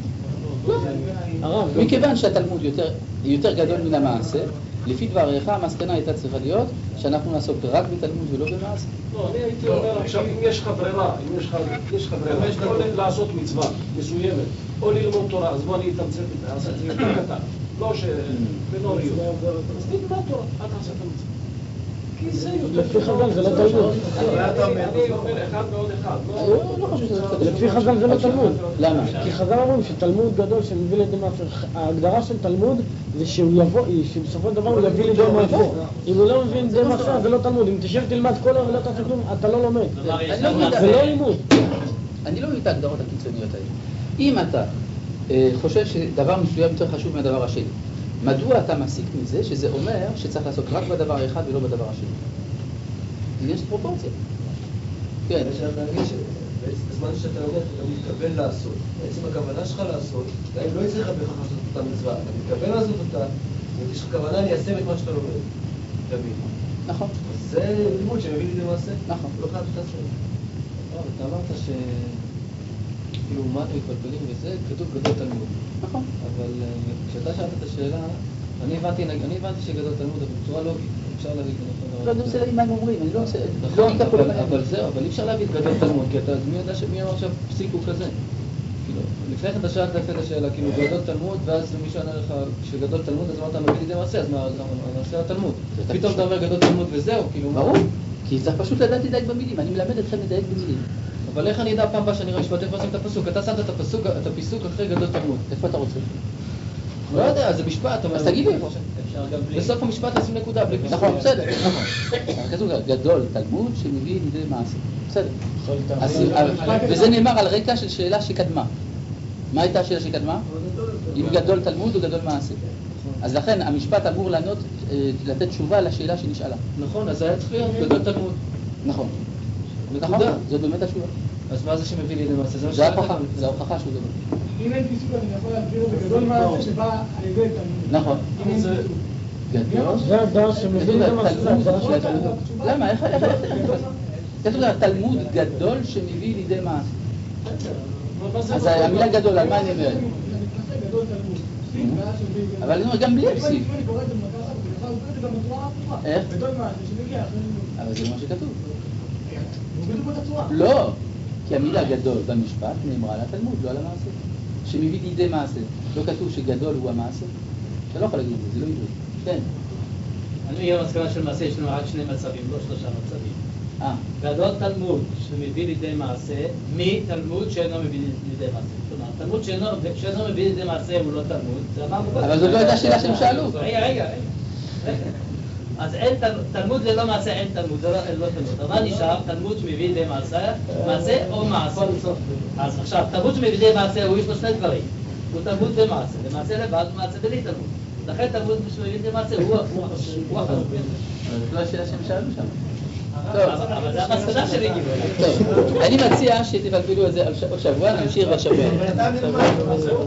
Speaker 1: לא. מכיוון שהתלמוד יותר, יותר גדול מן המעשה, לפי דבריך המסקנה הייתה צריכה להיות שאנחנו נעסוק רק בתלמוד ולא במעשה.
Speaker 3: לא, אני הייתי אומר עכשיו, אם יש לך ברירה, אם יש לך ברירה, יש לך לעשות מצווה מסוימת, או ללמוד תורה, אז בוא אני אתמצת את זה, אעשה את זה יותר קטן. לא שבנוריות. אז תלמד תורה, אל תעשה את המצווה.
Speaker 6: לפי חז"ל זה לא תלמוד.
Speaker 3: אני אומר אחד ועוד אחד.
Speaker 1: לא חושב שזה תלמוד.
Speaker 6: לפי חז"ל זה לא תלמוד.
Speaker 1: למה?
Speaker 6: כי חז"ל אומרים שתלמוד גדול שמביא לידי מעשה, ההגדרה של תלמוד זה שהוא יבוא, שבסופו של דבר הוא יביא לידי מעשה. אם הוא לא מביא לידי מעשה זה לא תלמוד. אם תשב תלמד כל היום ולא תעשה כלום, אתה לא לומד. זה לא לימוד.
Speaker 1: אני לא מבין את ההגדרות הקיצוניות האלה. אם אתה חושב שדבר מסוים יותר חשוב מהדבר השני, מדוע אתה מסיק מזה שזה אומר שצריך לעסוק רק בדבר האחד ולא בדבר השני? יש פרופורציה. כן.
Speaker 2: בזמן שאתה לומד, אתה מתכוון לעשות. בעצם הכוונה שלך לעשות, גם אם לא יצריך בכך לעשות אותה מצווה, אתה מתכוון לעשות אותה, ויש לך כוונה ליישם את מה שאתה לומד. תמיד.
Speaker 1: נכון.
Speaker 2: זה לימוד שמביא לי למעשה.
Speaker 1: נכון.
Speaker 2: לא חייב שאתה עושה.
Speaker 6: אתה אמרת ש... כאילו מה אתם מתבלבלים וזה, כתוב גדול תלמוד.
Speaker 1: נכון.
Speaker 6: אבל כשאתה שאלת את השאלה, אני הבנתי, אני הבנתי שגדול תלמוד, אבל בצורה לוגית, אפשר להגיד גדול.
Speaker 1: לא, אני רוצה להגיד מה הם אומרים, אני לא רוצה...
Speaker 6: נכון, אבל זהו, אבל אי אפשר להגיד גדול תלמוד, כי אתה, מי יודע שמי אמר עכשיו פסיק הוא כזה? כאילו, לפני כן אתה שאלת לפי את השאלה, כאילו גדול תלמוד, ואז מישהו ענה לך שגדול תלמוד, אז אמרת מביא לידי מעשה, אז מה, המעשה התלמוד. פתאום אתה אומר גדול תלמוד וזהו, כאילו...
Speaker 1: ברור, כי צריך פשוט לדעת לדייק במילים, אני מלמד אתכם לדייק במילים.
Speaker 6: אבל איך אני אדע פעם הבאה שאני רואה משפט, איפה עושים את הפסוק? אתה שמת את הפסוק, את הפיסוק אחרי גדול תלמוד.
Speaker 1: איפה אתה רוצה?
Speaker 6: לא יודע, זה משפט.
Speaker 1: אז תגיד לי.
Speaker 6: בסוף המשפט לשים נקודה בלי פיסוק.
Speaker 1: נכון, בסדר. כתוב גדול תלמוד שמביא לידי מעשה. בסדר. וזה נאמר על רקע של שאלה שקדמה. מה הייתה השאלה שקדמה? אם גדול תלמוד או גדול מעשה. אז לכן המשפט אמור לענות, לתת תשובה לשאלה שנשאלה.
Speaker 6: נכון, אז היה צריך להיות גדול תלמוד.
Speaker 1: נכון.
Speaker 6: נקודה.
Speaker 1: זאת באמת התשובה.
Speaker 6: אז מה זה שמביא לידי מעשה?
Speaker 1: זה ההוכחה, זה ההוכחה שהוא גדול.
Speaker 9: אם אין פיסוק אני יכול להגדיר בגדול מעשה שבא על ידי תלמוד.
Speaker 1: נכון.
Speaker 9: אם אין פיסוק.
Speaker 1: גדול?
Speaker 10: זה הגדרה שמבין את המסלול.
Speaker 1: למה? איך איך איך כתוב התלמוד גדול שמביא לידי מעשה. אז המילה גדול, על מה אני אומר? אבל אני אומר גם בלי הפסיק. איך? אבל זה לא מה שכתוב. לא, כי המילה גדול במשפט נאמרה על התלמוד, לא על המעשה. שמביא לידי מעשה. לא כתוב שגדול הוא המעשה. אתה לא יכול להגיד את זה, זה לא עברית. כן.
Speaker 4: אני מגיע למסקנה של מעשה, יש לנו רק שני מצבים, לא שלושה מצבים.
Speaker 1: אה.
Speaker 4: גדול תלמוד שמביא לידי מעשה, מתלמוד שאינו מביא לידי מעשה. כלומר, תלמוד שאינו מביא לידי מעשה הוא לא תלמוד, זה אמרנו קודם.
Speaker 1: אבל זאת לא הייתה שאלה שהם שאלו.
Speaker 4: רגע, רגע, רגע. אז אין תלמוד ללא מעשה, אין תלמוד, זה לא תלמוד. אבל נשאר תלמוד שמביא לידי מעשה, מעשה או מעשה. אז עכשיו, תלמוד שמביא לידי מעשה הוא יש לו שני דברים. הוא תלמוד ומעשה, למעשה לבד ומעשה בלי תלמוד. לכן תלמוד שמביא לידי מעשה הוא החלוק.
Speaker 1: זאת לא השאלה שהם שאלו שם.
Speaker 4: אבל זה המסקנה שלי גיבור.
Speaker 1: טוב, אני מציע שתבלבלו את זה עוד שבוע, נמשיך בשבוע.